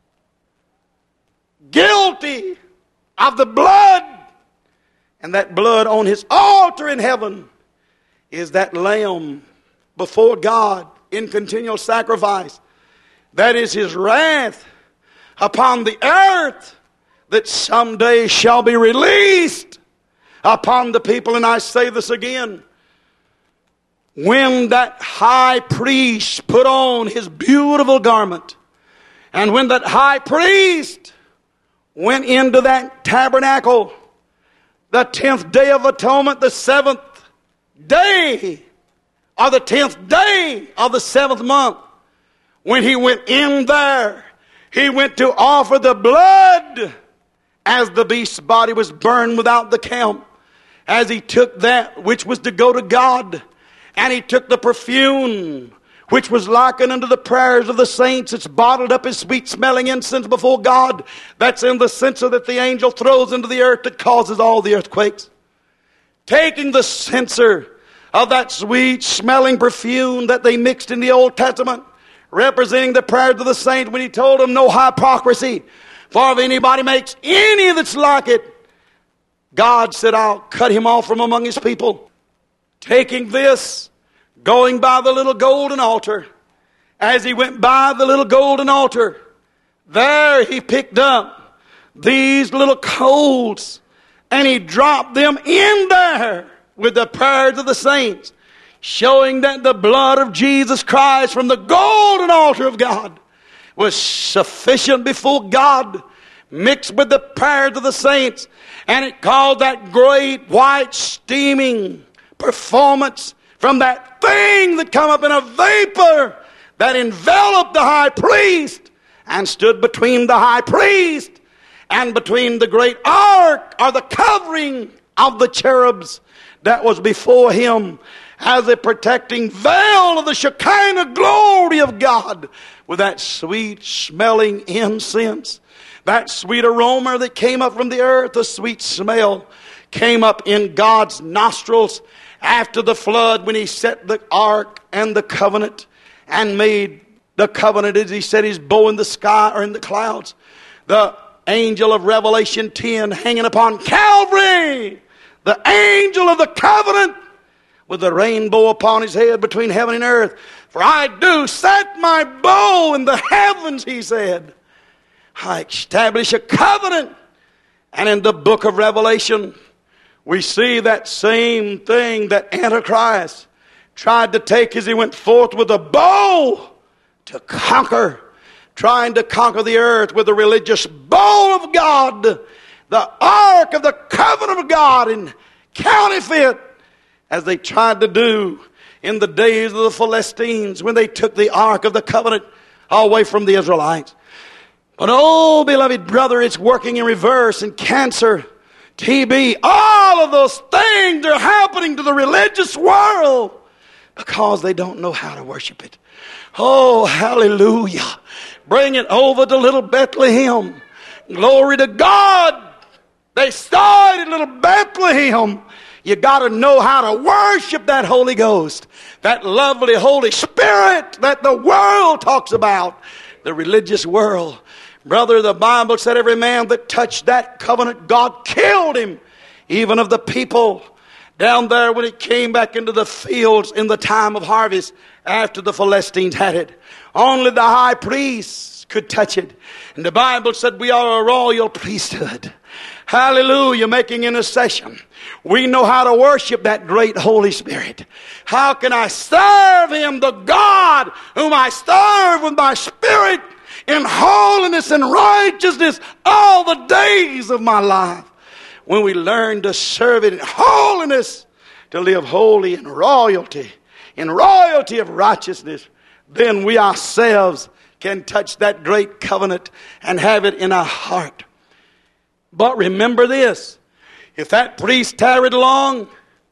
guilty of the blood. And that blood on his altar in heaven is that lamb before God in continual sacrifice. That is his wrath upon the earth that someday shall be released upon the people. And I say this again. When that high priest put on his beautiful garment, and when that high priest went into that tabernacle, the 10th day of atonement, the 7th day, or the 10th day of the 7th month, when he went in there, he went to offer the blood as the beast's body was burned without the camp, as he took that which was to go to God. And he took the perfume, which was likened unto the prayers of the saints. It's bottled up as sweet-smelling incense before God. That's in the censer that the angel throws into the earth that causes all the earthquakes. Taking the censer of that sweet-smelling perfume that they mixed in the Old Testament, representing the prayers of the saints, when he told them no hypocrisy, for if anybody makes any that's like it, God said, I'll cut him off from among his people. Taking this, going by the little golden altar, as he went by the little golden altar, there he picked up these little coals and he dropped them in there with the prayers of the saints, showing that the blood of Jesus Christ from the golden altar of God was sufficient before God, mixed with the prayers of the saints, and it caused that great white steaming performance from that thing that come up in a vapor that enveloped the high priest and stood between the high priest and between the great ark, or the covering of the cherubs that was before him, as a protecting veil of the Shekinah glory of God, with that sweet smelling incense, that sweet aroma that came up from the earth. The sweet smell came up in God's nostrils after the flood, when he set the ark and the covenant and made the covenant, as he set his bow in the sky or in the clouds. The angel of Revelation 10 hanging upon Calvary, the angel of the covenant, with the rainbow upon his head between heaven and earth. For I do set my bow in the heavens, he said. I establish a covenant. And in the book of Revelation, we see that same thing that Antichrist tried to take as he went forth with a bow to conquer, trying to conquer the earth with the religious bow of God, the ark of the covenant of God, and counterfeit, as they tried to do in the days of the Philistines when they took the ark of the covenant away from the Israelites. But oh, beloved brother, it's working in reverse, and cancer, TB, all of those things are happening to the religious world because they don't know how to worship it. Oh, hallelujah. Bring it over to little Bethlehem. Glory to God. They started little Bethlehem. You got to know how to worship that Holy Ghost, that lovely Holy Spirit that the world talks about, the religious world. Brother, the Bible said every man that touched that covenant, God killed him. Even of the people down there when it came back into the fields in the time of harvest after the Philistines had it. Only the high priests could touch it. And the Bible said we are a royal priesthood. Hallelujah, making intercession. We know how to worship that great Holy Spirit. How can I serve Him, the God whom I serve with my spirit in holiness and righteousness all the days of my life? When we learn to serve it in holiness, to live holy in royalty of righteousness, then we ourselves can touch that great covenant and have it in our heart. But remember this, if that priest tarried long,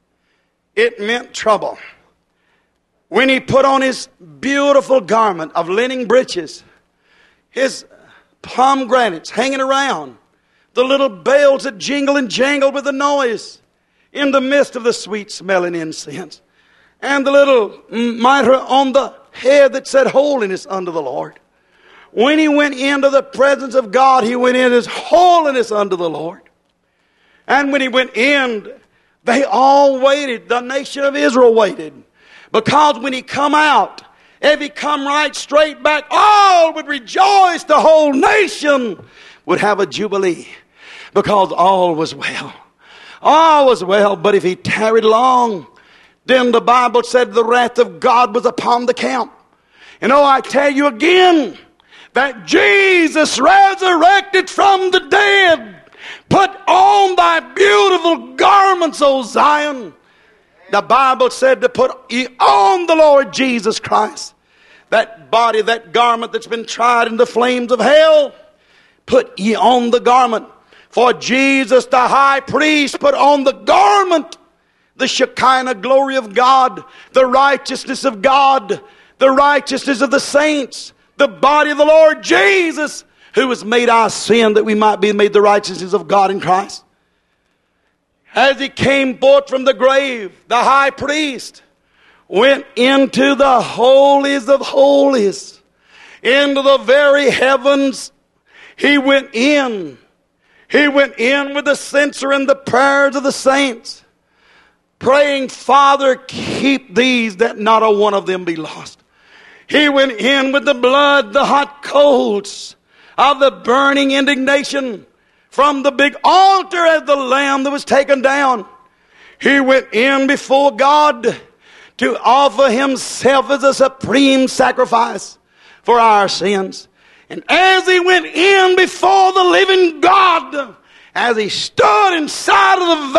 it meant trouble. When he put on his beautiful garment of linen breeches, his pomegranates hanging around, the little bells that jingle and jangle with the noise in the midst of the sweet smelling incense, and the little mitre on the head that said holiness unto the Lord. When he went into the presence of God, he went in as holiness unto the Lord. And when he went in, they all waited. The nation of Israel waited. Because when he come out, if he come right straight back, all would rejoice. The whole nation would have a jubilee. Because all was well. All was well. But if he tarried long, then the Bible said the wrath of God was upon the camp. And I tell you again, that Jesus resurrected from the dead. Put on thy beautiful garments, O Zion. The Bible said to put ye on the Lord Jesus Christ. That body, that garment that's been tried in the flames of hell. Put ye on the garment. For Jesus the high priest put on the garment. The Shekinah glory of God. The righteousness of God. The righteousness of the saints. The body of the Lord Jesus, who was made our sin that we might be made the righteousness of God in Christ. As he came forth from the grave, the high priest went into the holies of holies, into the very heavens. He went in. He went in with the censer and the prayers of the saints, praying, Father, keep these that not a one of them be lost. He went in with the blood, the hot coals of the burning indignation from the big altar as the lamb that was taken down. He went in before God to offer himself as a supreme sacrifice for our sins. And as he went in before the living God, as he stood inside of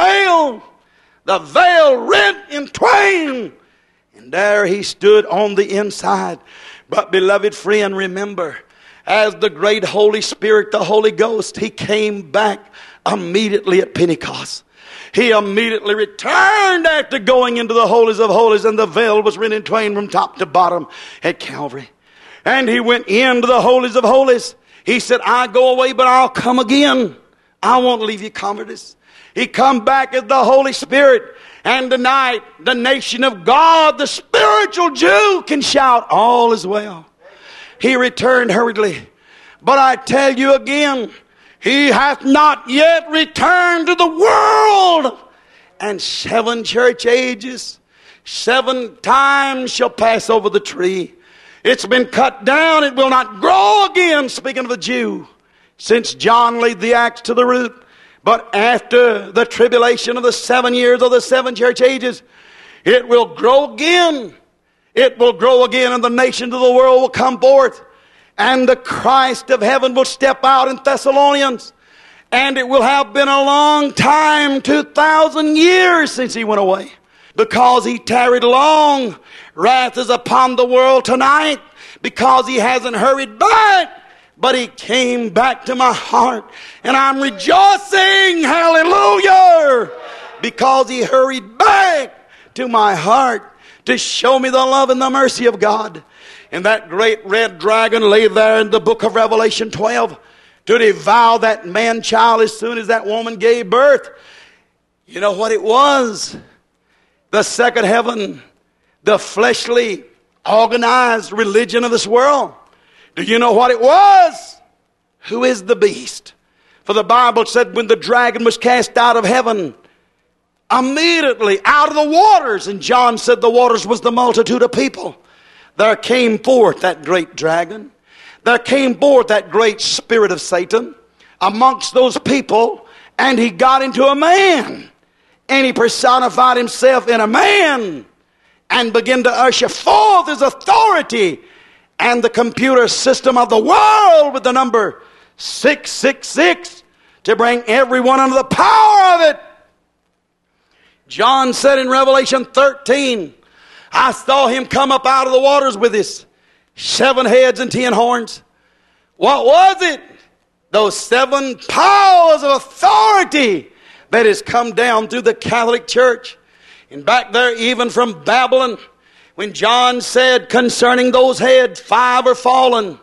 the veil rent in twain, and there he stood on the inside. But beloved friend, remember, as the great Holy Spirit, the Holy Ghost, he came back immediately at Pentecost. He immediately returned after going into the holies of holies, and the veil was rent in twain from top to bottom at Calvary. And he went into the holies of holies. He said, I go away, but I'll come again. I won't leave you comfortless. He come back as the Holy Spirit. And tonight, the nation of God, the spiritual Jew, can shout, all is well. He returned hurriedly. But I tell you again, he hath not yet returned to the world. And 7 church ages, 7 times shall pass over the tree. It's been cut down, it will not grow again, speaking of the Jew, since John laid the axe to the root. But after the tribulation of the 7 years of the 7 church ages, it will grow again. It will grow again, and the nations of the world will come forth. And the Christ of heaven will step out in Thessalonians. And it will have been a long time, 2,000 years since he went away. Because he tarried long, wrath is upon the world tonight. Because he hasn't hurried back. But he came back to my heart. And I'm rejoicing, hallelujah, because he hurried back to my heart to show me the love and the mercy of God. And that great red dragon lay there in the book of Revelation 12 to devour that man-child as soon as that woman gave birth. You know what it was? The second heaven, the fleshly, organized religion of this world. Do you know what it was? Who is the beast? For the Bible said when the dragon was cast out of heaven, Immediately out of the waters, and John said the waters was the multitude of people, there came forth that great dragon. There came forth that great spirit of Satan amongst those people, and he got into a man. And he personified himself in a man and began to usher forth his authority and the computer system of the world with the number 666 to bring everyone under the power of it. John said in Revelation 13, I saw him come up out of the waters with his 7 heads and 10 horns. What was it? Those 7 powers of authority that has come down through the Catholic Church. And back there, even from Babylon, when John said concerning those heads, 5 are fallen.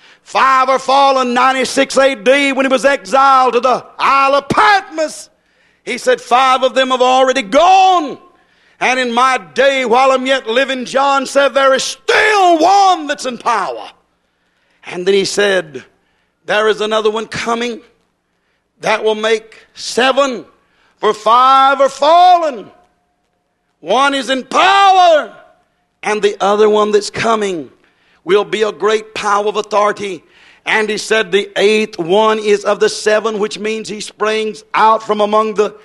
5 are fallen, 96 AD, when he was exiled to the Isle of Patmos. He said 5 of them have already gone. And in my day, while I'm yet living, John said, there is still one that's in power. And then he said, there is another one coming that will make 7, for 5 are fallen. One is in power, and the other one that's coming will be a great power of authority. And he said the 8th one is of the 7, which means he springs out from among the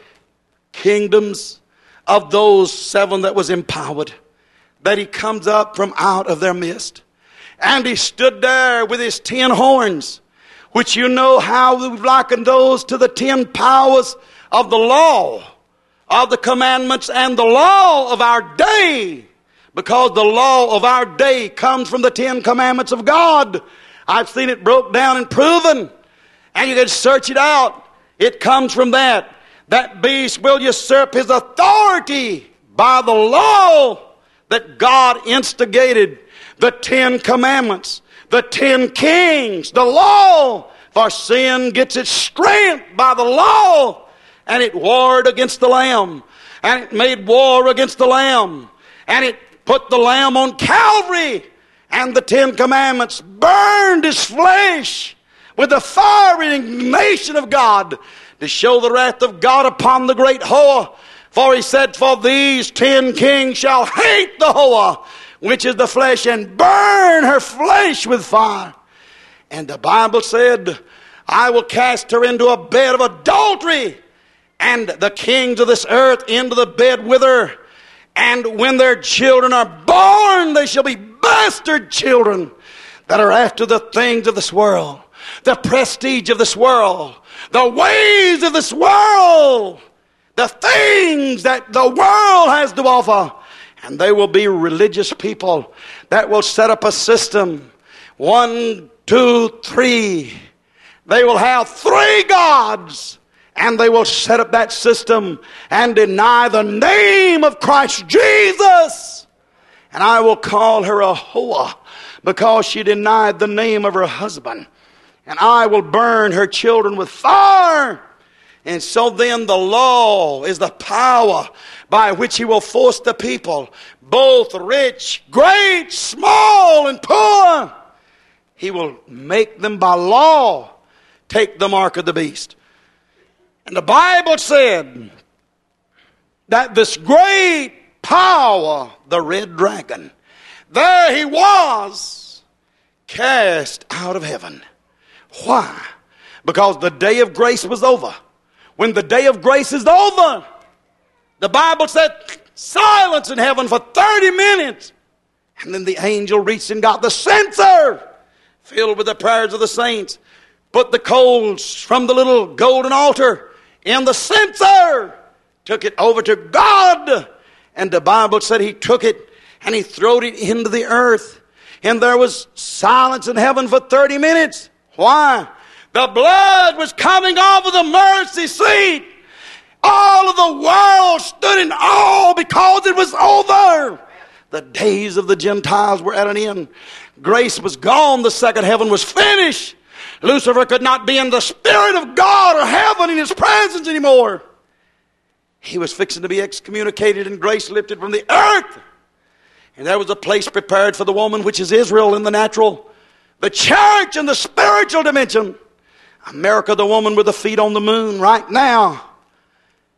kingdoms of those 7 that was empowered, that he comes up from out of their midst. And he stood there with his 10 horns, which you know how we've likened those to the 10 powers of the law, of the commandments and the law of our day, because the law of our day comes from the 10 commandments of God. I've seen it broke down and proven, and you can search it out. It comes from that. That beast will usurp his authority by the law that God instigated, the 10 commandments, the 10 kings, the law. For sin gets its strength by the law, and it warred against the Lamb, and it made war against the Lamb, and it put the Lamb on Calvary, and the 10 commandments burned his flesh with the fiery indignation of God to show the wrath of God upon the great whore. For he said, for these 10 kings shall hate the whore, which is the flesh, and burn her flesh with fire. And the Bible said, I will cast her into a bed of adultery, and the kings of this earth into the bed with her. And when their children are born, they shall be bastard children that are after the things of this world, the prestige of this world, the ways of this world, the things that the world has to offer. And they will be religious people that will set up a system. 1, 2, 3. They will have 3 gods. And they will set up that system and deny the name of Christ Jesus. And I will call her a whore because she denied the name of her husband. And I will burn her children with fire. And so then the law is the power by which he will force the people, both rich, great, small, and poor. He will make them by law take the mark of the beast. And the Bible said that this great power, the red dragon, there he was, cast out of heaven. Why? Because the day of grace was over. When the day of grace is over, the Bible said silence in heaven for 30 minutes. And then the angel reached and got the censer filled with the prayers of the saints, put the coals from the little golden altar in the censer, took it over to God. And the Bible said he took it and he threw it into the earth. And there was silence in heaven for 30 minutes. Why? The blood was coming off of the mercy seat. All of the world stood in awe because it was over. The days of the Gentiles were at an end. Grace was gone. The second heaven was finished. Lucifer could not be in the Spirit of God or heaven in his presence anymore. He was fixing to be excommunicated and grace lifted from the earth. And there was a place prepared for the woman, which is Israel in the natural, the church in the spiritual dimension. America, the woman with the feet on the moon right now.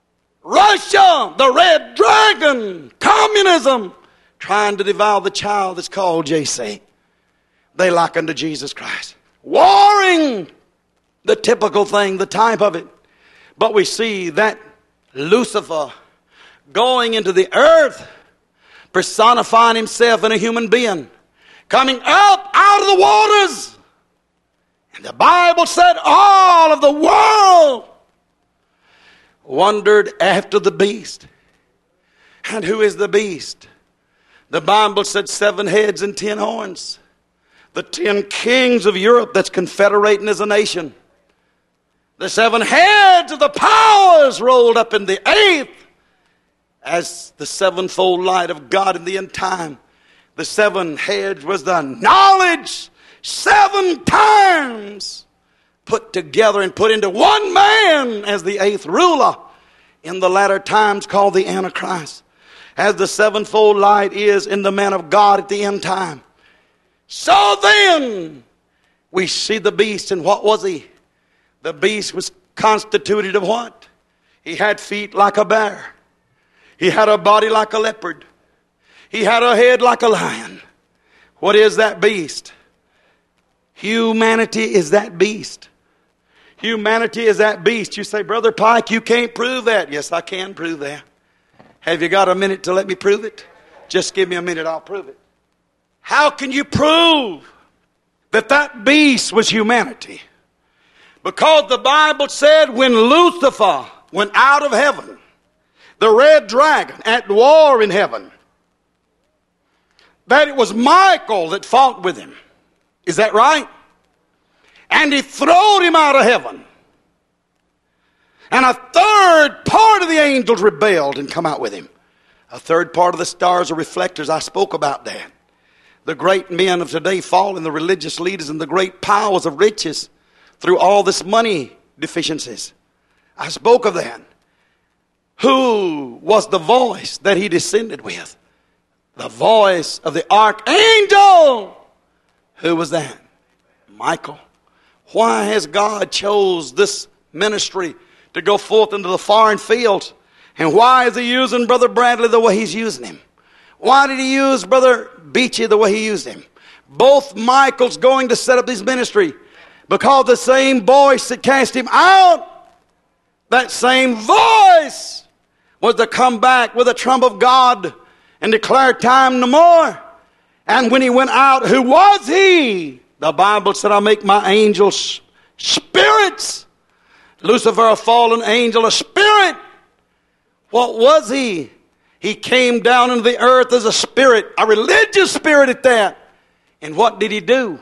Russia, the red dragon, communism, trying to devour the child that's called JC. They like unto Jesus Christ. Warring, the typical thing, the type of it. But we see that Lucifer going into the earth, personifying himself in a human being, coming up out of the waters. And the Bible said all of the world wondered after the beast. And who is the beast? The Bible said 7 heads and 10 horns. The 10 kings of Europe that's confederating as a nation. The 7 heads of the powers rolled up in the 8th as the sevenfold light of God in the end time. The 7 heads was the knowledge 7 times put together and put into one man as the 8th ruler in the latter times, called the Antichrist, as the sevenfold light is in the man of God at the end time. So then we see the beast, and what was he? The beast was constituted of what? He had feet like a bear. He had a body like a leopard. He had a head like a lion. What is that beast? Humanity is that beast. Humanity is that beast. You say, Brother Pike, you can't prove that. Yes, I can prove that. Have you got a minute to let me prove it? Just give me a minute, I'll prove it. How can you prove that that beast was humanity? Because the Bible said when Lucifer went out of heaven, the red dragon at war in heaven, that it was Michael that fought with him. Is that right? And he throwed him out of heaven. And a third part of the angels rebelled and come out with him. A third part of the stars are reflectors. I spoke about that. The great men of today fall in the religious leaders and the great powers of riches through all this money deficiencies. I spoke of that. Who was the voice that he descended with? The voice of the archangel. Who was that? Michael. Why has God chose this ministry to go forth into the foreign fields? And why is he using Brother Bradley the way he's using him? Why did he use Brother Beachy the way he used him? Both Michaels going to set up this ministry. Because the same voice that cast him out, that same voice was to come back with a trump of God and declare time no more. And when he went out, who was he? The Bible said, I'll make my angels spirits. Lucifer, a fallen angel, a spirit. What was he? He came down into the earth as a spirit, a religious spirit at that. And what did he do?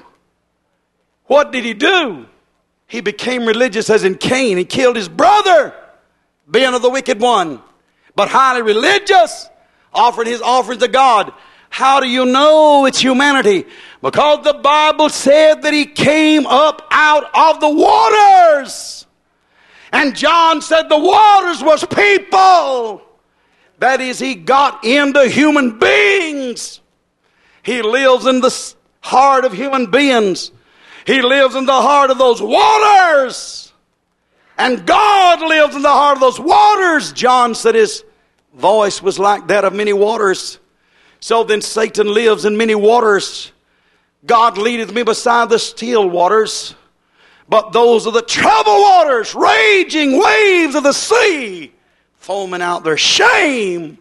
What did he do? He became religious as in Cain. He killed his brother, being of the wicked one. But highly religious, offering his offerings to God. How do you know it's humanity? Because the Bible said that he came up out of the waters. And John said the waters was people. That is, he got into human beings. He lives in the heart of human beings. He lives in the heart of those waters. And God lives in the heart of those waters. John said his voice was like that of many waters. So then Satan lives in many waters. God leadeth me beside the still waters. But those are the troubled waters, raging waves of the sea, foaming out their shame.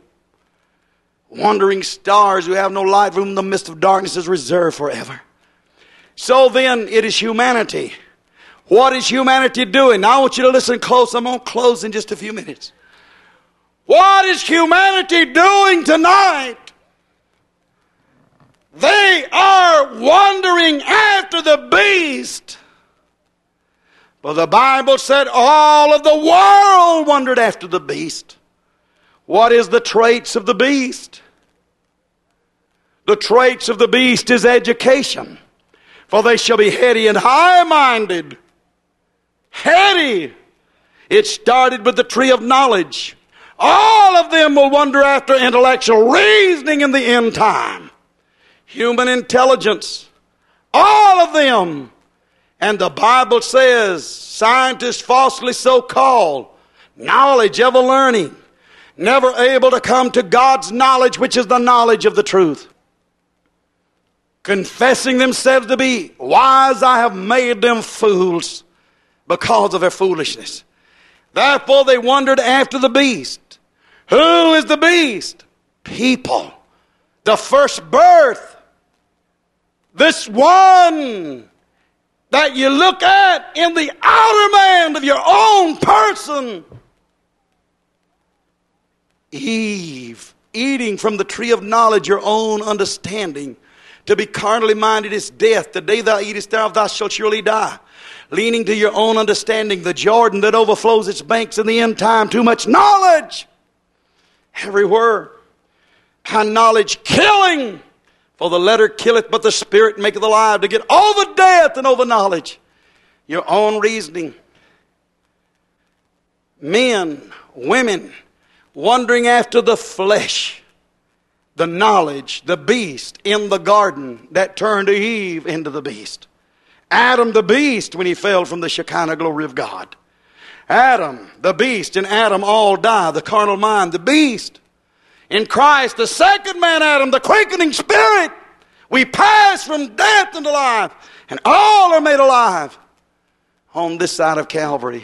Wandering stars who have no light, for whom the mist of darkness is reserved forever. So then it is humanity. What is humanity doing? Now I want you to listen close. I'm going to close in just a few minutes. What is humanity doing tonight? They are wandering after the beast. But the Bible said all of the world wandered after the beast. What is the traits of the beast? The traits of the beast is education. For they shall be heady and high-minded. Heady. It started with the tree of knowledge. All of them will wander after intellectual reasoning in the end time. Human intelligence. All of them. And the Bible says, scientists falsely so called, knowledge, ever learning, never able to come to God's knowledge, which is the knowledge of the truth. Confessing themselves to be wise, I have made them fools because of their foolishness. Therefore they wandered after the beast. Who is the beast? People. The first birth. This one that you look at in the outer man of your own person. Eve, eating from the tree of knowledge, your own understanding. To be carnally minded is death. The day thou eatest thereof, thou shalt surely die. Leaning to your own understanding, the Jordan that overflows its banks in the end time. Too much knowledge. Everywhere. By knowledge killing. For the letter killeth, but the spirit maketh alive. To get over death and over knowledge. Your own reasoning. Men, women, wandering after the flesh. The knowledge, the beast in the garden that turned Eve into the beast. Adam the beast when he fell from the Shekinah glory of God. Adam the beast, and Adam all die, the carnal mind, the beast. In Christ, the second man Adam, the quickening spirit. We pass from death into life, and all are made alive on this side of Calvary,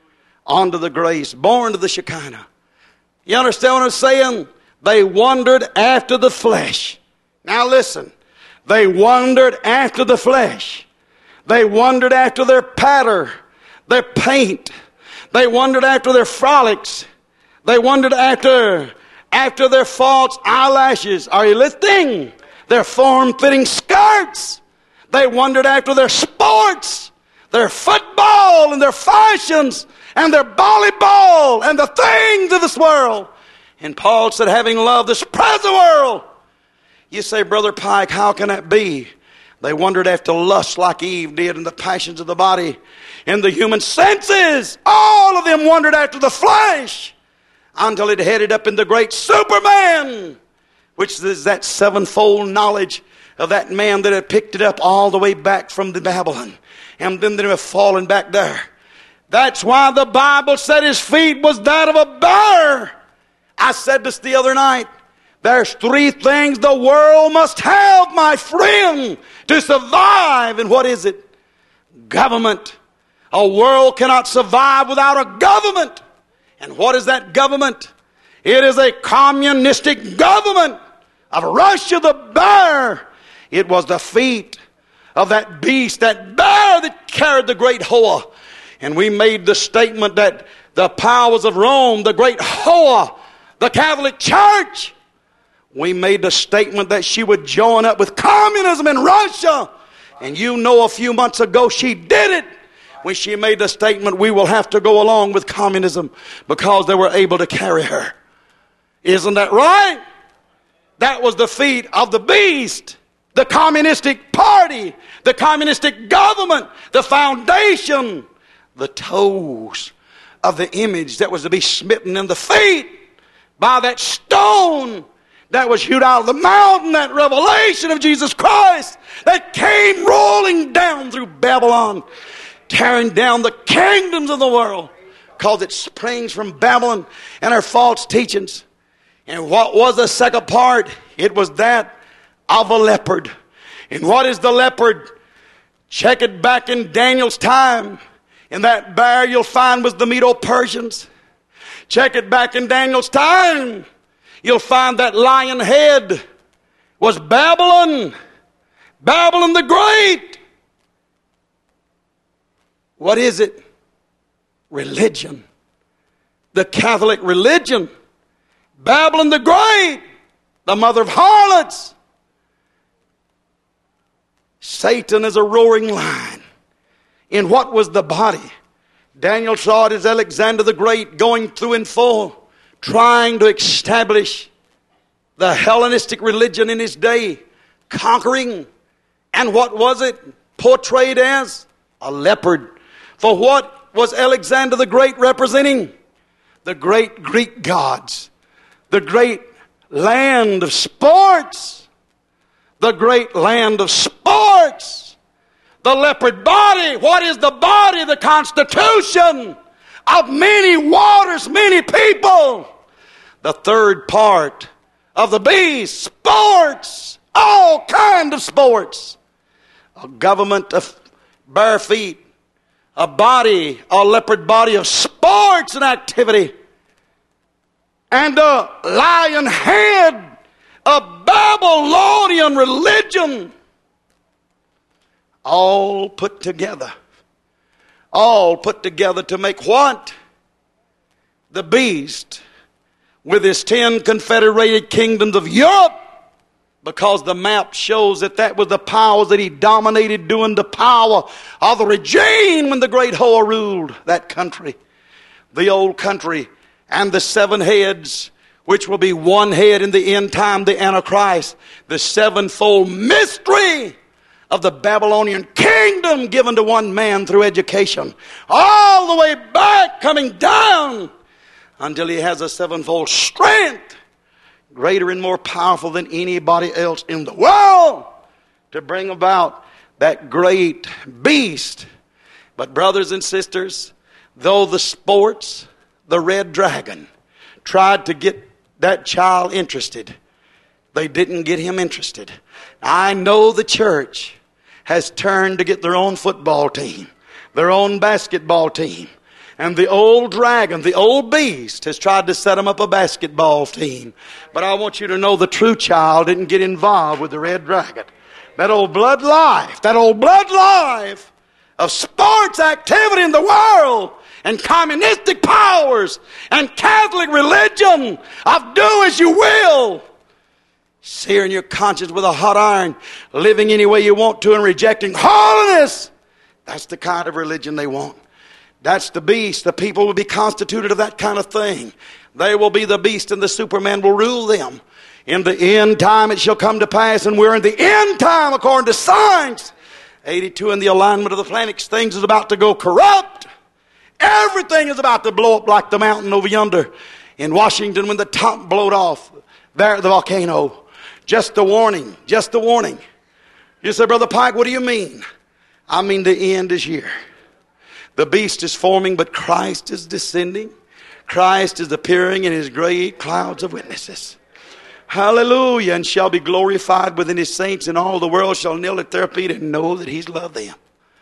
onto the grace, born to the Shekinah. You understand what I'm saying? They wandered after the flesh. Now listen. They wandered after the flesh. They wandered after their patter, their paint. They wandered after their frolics. They wandered after their false eyelashes. Are you listening? Their form-fitting skirts. They wandered after their sports, their football and their fashions and their volleyball and the things of this world. And Paul said, having loved this present world. You say, Brother Pike, how can that be? They wandered after lust like Eve did in the passions of the body, in the human senses. All of them wandered after the flesh until it headed up in the great Superman, which is that sevenfold knowledge of that man that had picked it up all the way back from the Babylon. And then they have fallen back there. That's why the Bible said his feet was that of a bear. I said this the other night. There's three things the world must have, my friend, to survive. And what is it? Government. A world cannot survive without a government. And what is that government? It is a communistic government of Russia, the bear. It was the feet of that beast, that bear that carried the great Hoa. And we made the statement that the powers of Rome, the great Hoa, the Catholic Church, we made the statement that she would join up with communism in Russia. And you know a few months ago she did it. When she made the statement, we will have to go along with communism because they were able to carry her. Isn't that right? That was the feet of the beast, the communistic party, the communistic government, the foundation, the toes of the image that was to be smitten in the feet by that stone that was hewed out of the mountain, that revelation of Jesus Christ that came rolling down through Babylon, tearing down the kingdoms of the world, because it springs from Babylon and her false teachings. And what was the second part? It was that of a leopard. And what is the leopard? Check it back in Daniel's time. And that bear you'll find was the Medo-Persians. Check it back in Daniel's time. You'll find that lion head was Babylon. Babylon the Great. What is it? Religion. The Catholic religion. Babylon the Great. The mother of harlots. Satan is a roaring lion. In what was the body? Daniel saw it as Alexander the Great going through in full, trying to establish the Hellenistic religion in his day, conquering. And what was it? Portrayed as a leopard. For what was Alexander the Great representing? The great Greek gods. The great land of sports. The great land of sports. The leopard body. What is the body? The constitution of many waters, many people. the third part of the beast. Sports, all kind of sports. A government of bare feet, a body, a leopard body of sports and activity, and a lion head, a Babylonian religion, all put together. All put together to make what? The beast with his 10 confederated kingdoms of Europe, because the map shows that that was the powers that he dominated during the power of the regime when the great whore ruled that country. The old country and the 7 heads, which will be 1 head in the end time, the Antichrist, the sevenfold mystery of the Babylonian kingdom given to one man through education, all the way back, coming down until he has a sevenfold strength, greater and more powerful than anybody else in the world, to bring about that great beast. But brothers and sisters, though the sports, the red dragon, tried to get that child interested, they didn't get him interested. I know the church has turned to get their own football team, their own basketball team. And the old dragon, the old beast, has tried to set them up a basketball team. But I want you to know the true child didn't get involved with the red dragon. That old blood life of sports activity in the world, and communistic powers, and Catholic religion of do as you will, searing your conscience with a hot iron, living any way you want to and rejecting holiness. That's the kind of religion they want. That's the beast. The people will be constituted of that kind of thing. They will be the beast, and the Superman will rule them. In the end time it shall come to pass, and we're in the end time according to science. 82 in the alignment of the planets, things is about to go corrupt. Everything is about to blow up like the mountain over yonder in Washington when the top blowed off there at the volcano. Just a warning, just a warning. You say, Brother Pike, what do you mean? I mean the end is here. The beast is forming, but Christ is descending. Christ is appearing in his great clouds of witnesses. Hallelujah. And shall be glorified within his saints, and all the world shall kneel at their feet and know that he's loved them.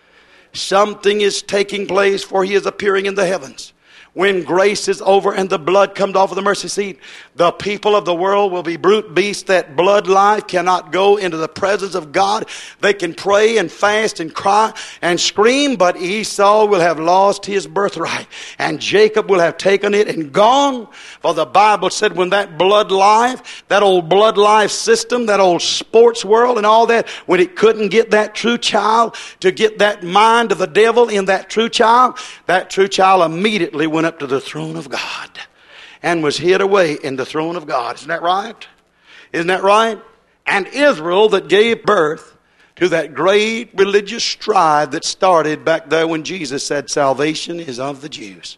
Something is taking place, for he is appearing in the heavens. When grace is over and the blood comes off of the mercy seat, the people of the world will be brute beasts. That blood life cannot go into the presence of God. They can pray and fast and cry and scream, but Esau will have lost his birthright, and Jacob will have taken it and gone. For the Bible said when that blood life, that old blood life system, that old sports world and all that, when it couldn't get that true child to get that mind of the devil in that true child immediately went up to the throne of God and was hid away in the throne of God. Isn't that right? Isn't that right? And Israel, that gave birth to that great religious strife that started back there when Jesus said salvation is of the Jews.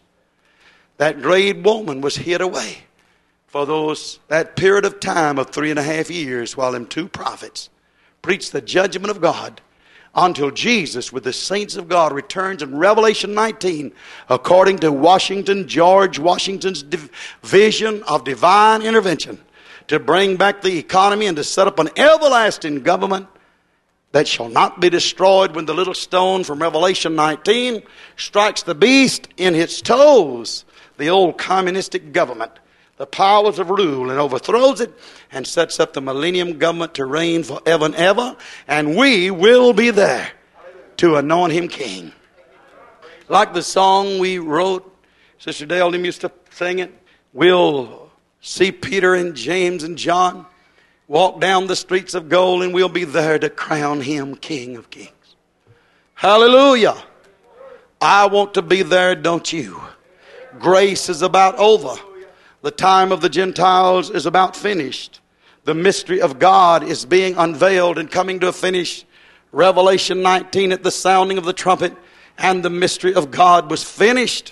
That great woman was hid away for that period of time of 3.5 years while them 2 prophets preached the judgment of God, until Jesus with the saints of God returns in Revelation 19, according to George Washington's vision of divine intervention, to bring back the economy and to set up an everlasting government that shall not be destroyed when the little stone from Revelation 19 strikes the beast in its toes, the old communistic government, the powers of rule, and overthrows it and sets up the millennium government to reign forever and ever. And we will be there to anoint him king. Like the song we wrote, Sister Dale used to sing it. We'll see Peter and James and John walk down the streets of gold, and we'll be there to crown him King of Kings. Hallelujah. I want to be there, don't you? Grace is about over. The time of the Gentiles is about finished. The mystery of God is being unveiled and coming to a finish. Revelation 19, at the sounding of the trumpet, and the mystery of God was finished.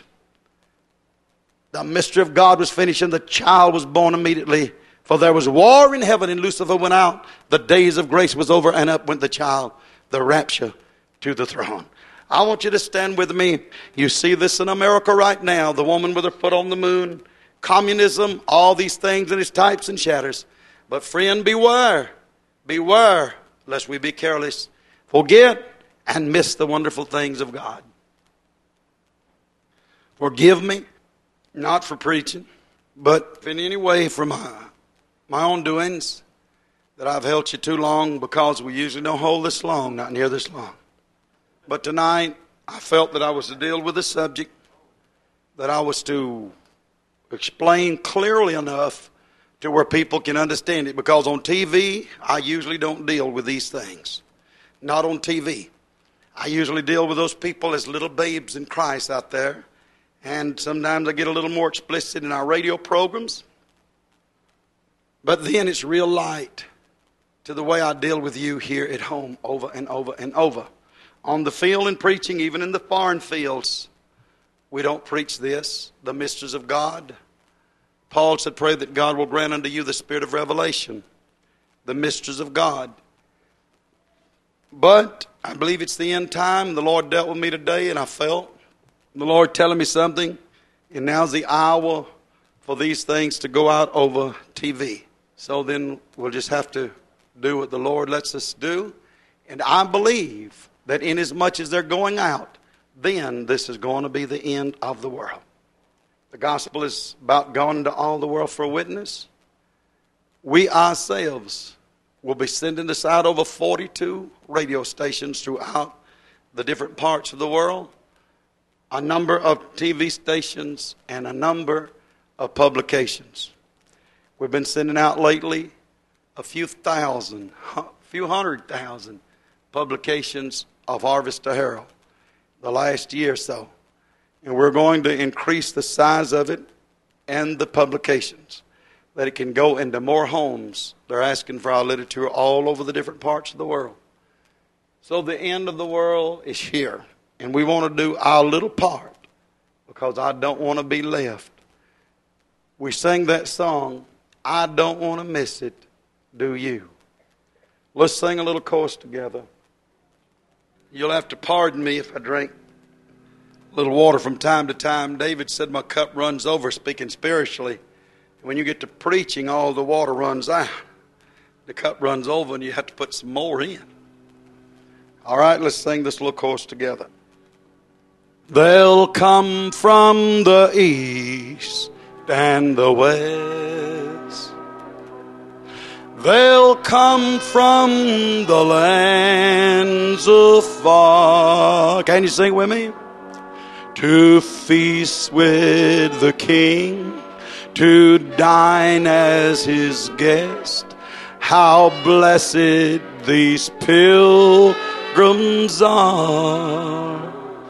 The mystery of God was finished, and the child was born immediately. For there was war in heaven, and Lucifer went out. The days of grace was over, and up went the child, the rapture to the throne. I want you to stand with me. You see this in America right now. The woman with her foot on the moon, communism, all these things and its types and shadows. But friend, beware, beware, lest we be careless, forget, and miss the wonderful things of God. Forgive me, not for preaching, but in any way for my own doings, that I've held you too long, because we usually don't hold this long, not near this long. But tonight, I felt that I was to deal with a subject, that I was to explain clearly enough to where people can understand it. Because on TV, I usually don't deal with these things. Not on TV. I usually deal with those people as little babes in Christ out there. And sometimes I get a little more explicit in our radio programs. But then it's real light to the way I deal with you here at home over and over and over. On the field and preaching, even in the foreign fields, we don't preach this, the mysteries of God. Paul said, pray that God will grant unto you the spirit of revelation, the mysteries of God. But I believe it's the end time. The Lord dealt with me today, and I felt the Lord telling me something. And now's the hour for these things to go out over TV. So then we'll just have to do what the Lord lets us do. And I believe that inasmuch as they're going out, then this is going to be the end of the world. The gospel is about going into all the world for a witness. We ourselves will be sending this out over 42 radio stations throughout the different parts of the world, a number of TV stations, and a number of publications. We've been sending out lately a few hundred thousand publications of Harvest to Herald the last year or so. And we're going to increase the size of it and the publications, that it can go into more homes. They're asking for our literature all over the different parts of the world. So the end of the world is here. And we want to do our little part, because I don't want to be left. We sang that song, I don't want to miss it, do you? Let's sing a little chorus together. You'll have to pardon me if I drink a little water from time to time. David said my cup runs over, speaking spiritually. When you get to preaching, all the water runs out. The cup runs over and you have to put some more in. All right, let's sing this little chorus together. They'll come from the east and the west. They'll come from the lands afar. Can you sing with me? To feast with the King, to dine as his guest. How blessed these pilgrims are,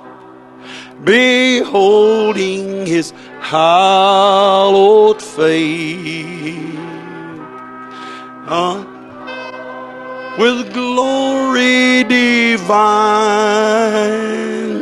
beholding his hallowed face, with glory divine.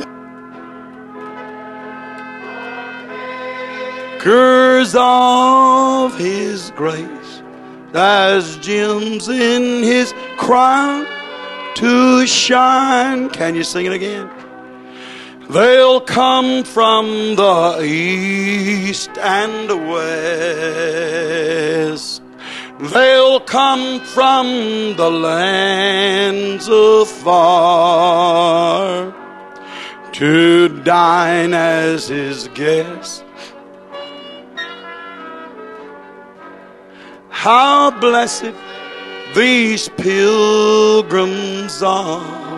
Curse of his grace as gems in his crown to shine. Can you sing it again? They'll come from the east and the west. They'll come from the lands afar to dine as his guests. How blessed these pilgrims are,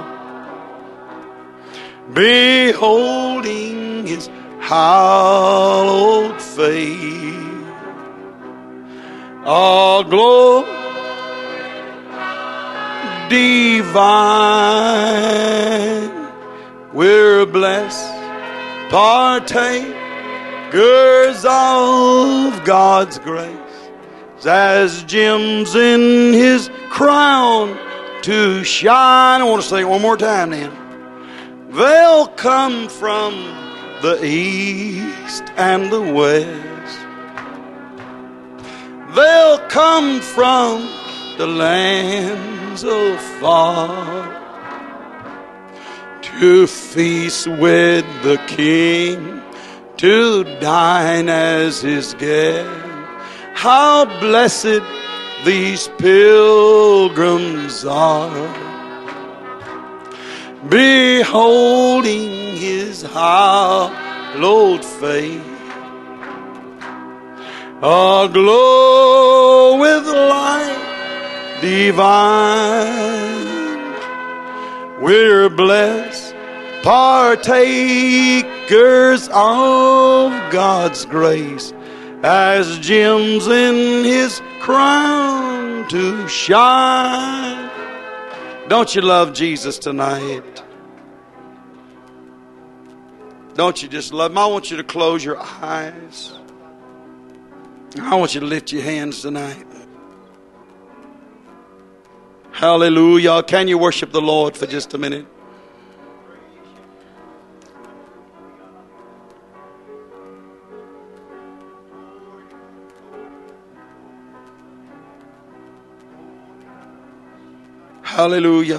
beholding his hallowed face. All glory divine, we're blessed partakers of God's grace, as gems in his crown to shine. I want to say it one more time then. They'll come from the east and the west. They'll come from the lands afar to feast with the King, to dine as his guest. How blessed these pilgrims are, beholding his hallowed face, aglow with light divine. We're blessed partakers of God's grace, as gems in his crown to shine. Don't you love Jesus tonight? Don't you just love him? I want you to close your eyes. I want you to lift your hands tonight. Hallelujah. Can you worship the Lord for just a minute? Hallelujah.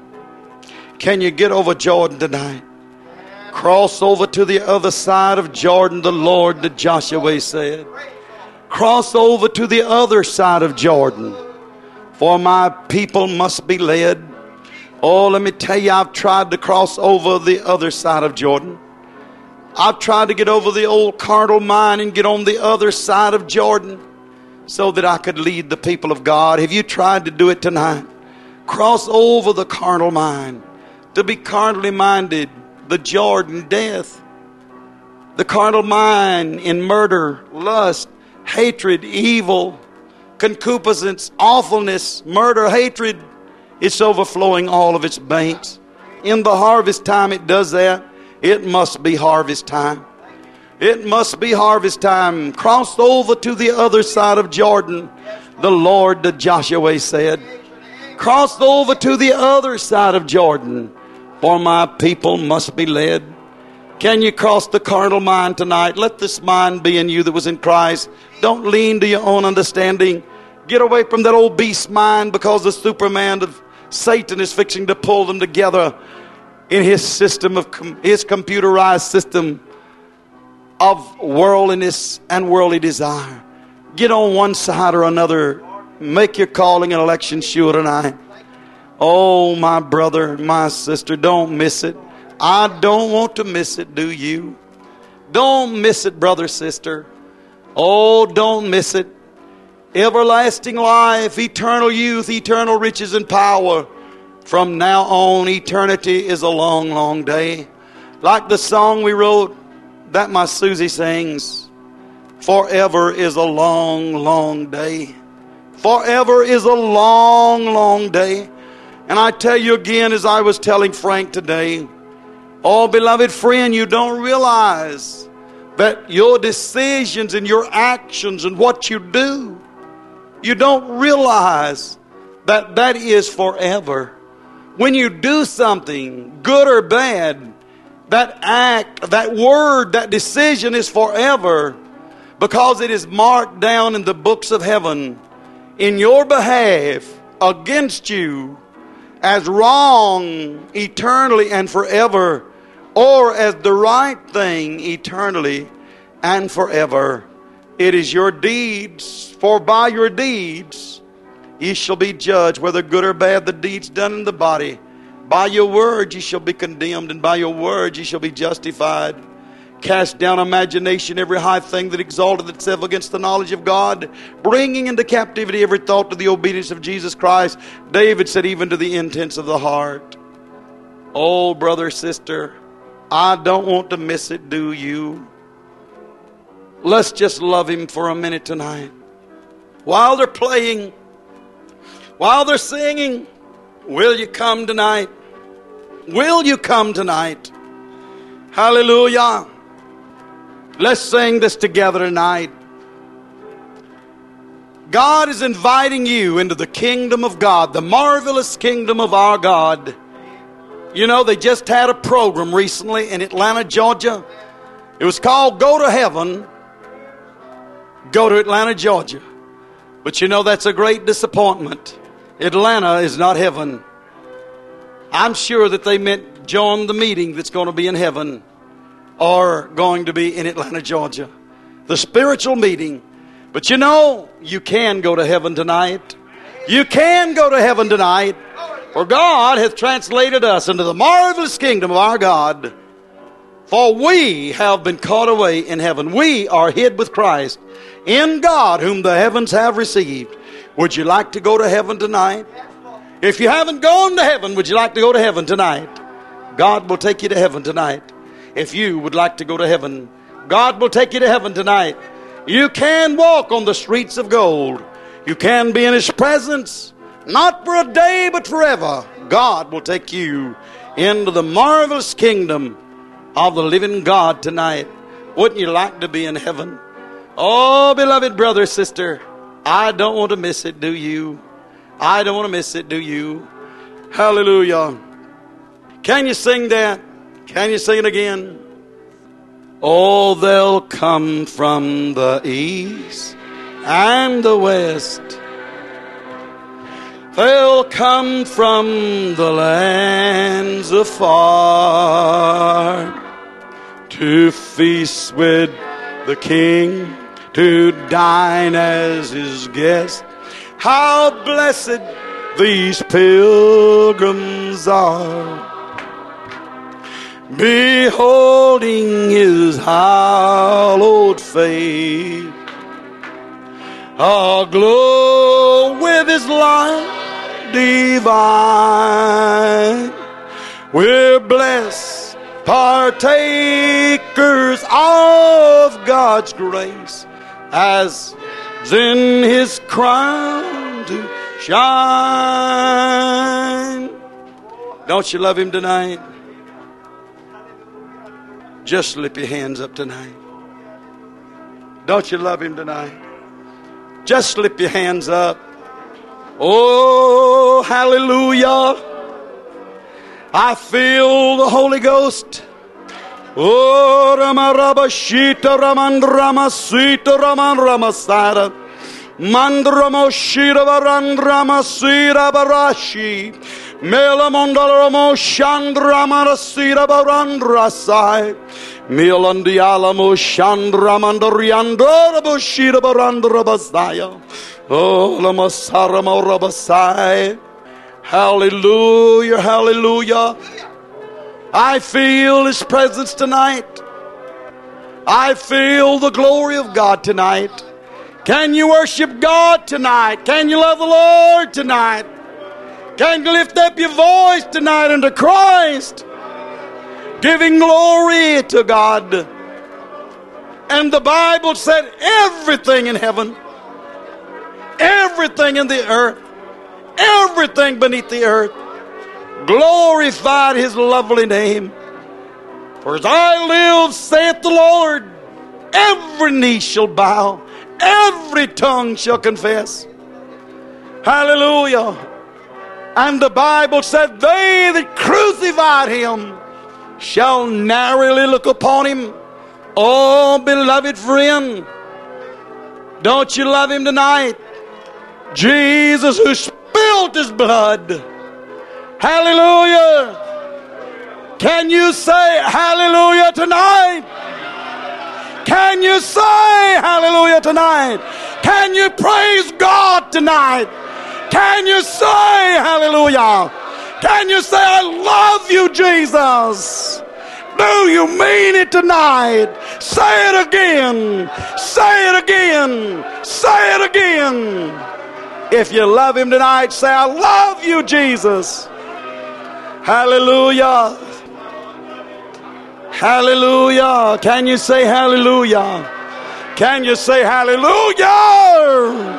Can you get over Jordan tonight? Cross over to the other side of Jordan, the Lord that Joshua said. Cross over to the other side of Jordan, for my people must be led. Oh, let me tell you, I've tried to cross over the other side of Jordan. I've tried to get over the old carnal mind and get on the other side of Jordan so that I could lead the people of God. Have you tried to do it tonight? Cross over the carnal mind. To be carnally minded, the Jordan, death. The carnal mind in murder, lust, hatred, evil, concupiscence, awfulness, murder, hatred. It's overflowing all of its banks. In the harvest time it does that. It must be harvest time. It must be harvest time. Cross over to the other side of Jordan, the Lord that Joshua said. Cross over to the other side of Jordan, for my people must be led. Can you cross the carnal mind tonight? Let this mind be in you that was in Christ. Don't lean to your own understanding. Get away from that old beast mind, because the Superman of Satan is fixing to pull them together in his system of his computerized system of worldliness and worldly desire. Get on one side or another. Make your calling and election sure tonight. Oh, my brother, my sister, don't miss it. I don't want to miss it, do you? Don't miss it, brother, sister. Oh, don't miss it. Everlasting life, eternal youth, eternal riches and power. From now on, eternity is a long, long day. Like the song we wrote that my Susie sings, forever is a long, long day. Forever is a long, long day. And I tell you again, as I was telling Frank today, oh, beloved friend, you don't realize that your decisions and your actions and what you do, you don't realize that that is forever. When you do something, good or bad, that act, that word, that decision is forever, because it is marked down in the books of heaven in your behalf against you as wrong eternally and forever, or as the right thing eternally and forever. It is your deeds, for by your deeds ye shall be judged, whether good or bad the deeds done in the body. By your words ye shall be condemned, and by your words ye shall be justified. Cast down imagination, every high thing that exalteth itself against the knowledge of God, bringing into captivity every thought to the obedience of Jesus Christ. David said, even to the intents of the heart. Oh, brother, sister, I don't want to miss it, do you? Let's just love him for a minute tonight. While they're playing, while they're singing, will you come tonight? Will you come tonight? Hallelujah. Let's sing this together tonight. God is inviting you into the kingdom of God, the marvelous kingdom of our God. You know, they just had a program recently in Atlanta, Georgia. It was called Go to Heaven. Go to Atlanta, Georgia. But you know, that's a great disappointment. Atlanta is not heaven. I'm sure that they meant join the meeting that's going to be in heaven. are going to be in Atlanta, Georgia. The spiritual meeting. But you know, you can go to heaven tonight. You can go to heaven tonight. For God hath translated us into the marvelous kingdom of our God. For we have been caught away in heaven. We are hid with Christ in God, whom the heavens have received. Would you like to go to heaven tonight? If you haven't gone to heaven, would you like to go to heaven tonight? God will take you to heaven tonight. If you would like to go to heaven, God will take you to heaven tonight. You can walk on the streets of gold. You can be in His presence, not for a day, but forever. God will take you into the marvelous kingdom of the living God tonight. Wouldn't you like to be in heaven? Oh, beloved brother, sister, I don't want to miss it, do you? I don't want to miss it, do you? Hallelujah. Can you sing that? Can you sing it again? Oh, they'll come from the east and the west. They'll come from the lands afar to feast with the King, to dine as His guest. How blessed these pilgrims are, beholding His hallowed face, aglow with His light divine. We're blessed partakers of God's grace, as in His crown to shine. Don't you love Him tonight? Just lift your hands up tonight. Don't you love Him tonight? Just lift your hands up. Oh, hallelujah. I feel the Holy Ghost. Oh, Ramarabashita Ramandramasita Ramanramasada Mandramoshira Varandramasira Barashi Melamondalamo Shandramarasira Barandrasai Milandialamo Shandramandariandaraboshira Barandrabasaya. Oh, Lamasaramo Rabasai. Hallelujah, hallelujah. I feel His presence tonight. I feel the glory of God tonight. Can you worship God tonight? Can you love the Lord tonight? Can you lift up your voice tonight unto Christ, giving glory to God? And the Bible said everything in heaven, everything in the earth, everything beneath the earth glorified His lovely name. For as I live, saith the Lord, every knee shall bow, every tongue shall confess. Hallelujah. And the Bible said, they that crucified Him shall narrowly look upon Him. Oh, beloved friend, don't you love Him tonight? Jesus, who spilled His blood. Hallelujah. Can you say hallelujah tonight? Can you say hallelujah tonight? Can you praise God tonight? Can you say hallelujah? Can you say, I love you, Jesus? Do you mean it tonight? Say it again. Say it again. Say it again. If you love Him tonight, say, I love you, Jesus. Hallelujah. Hallelujah. Can you say hallelujah? Can you say hallelujah?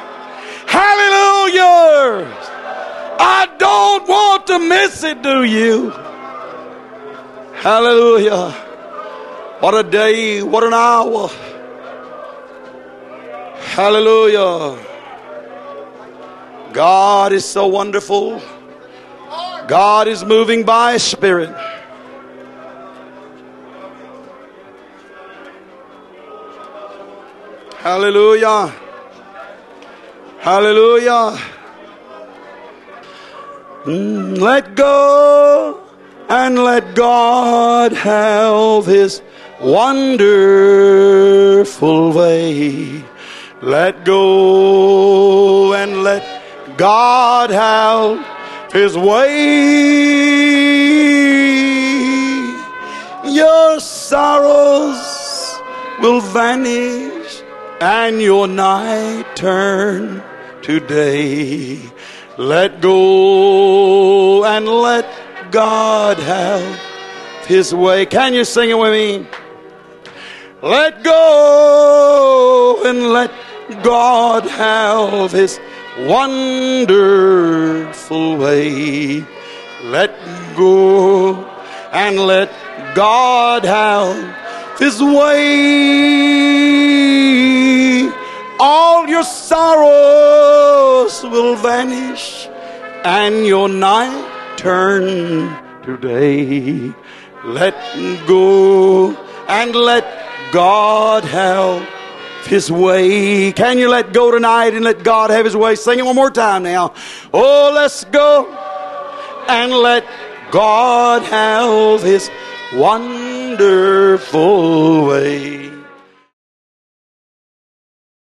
Hallelujah. I don't want to miss it, do you? Hallelujah. What a day, what an hour. Hallelujah. God is so wonderful. God is moving by His Spirit. Hallelujah. Hallelujah. Let go and let God have His wonderful way. Let go and let God have His way. Your sorrows will vanish and your night turn to day. Let go and let God have His way. Can you sing it with me? Let go and let God have His wonderful way. Let go and let God have His way. All your sorrows will vanish and your night turn to day. Let go and let God have His way. Can you let go tonight and let God have His way? Sing it one more time now. Oh, let's go and let God have His wonderful way.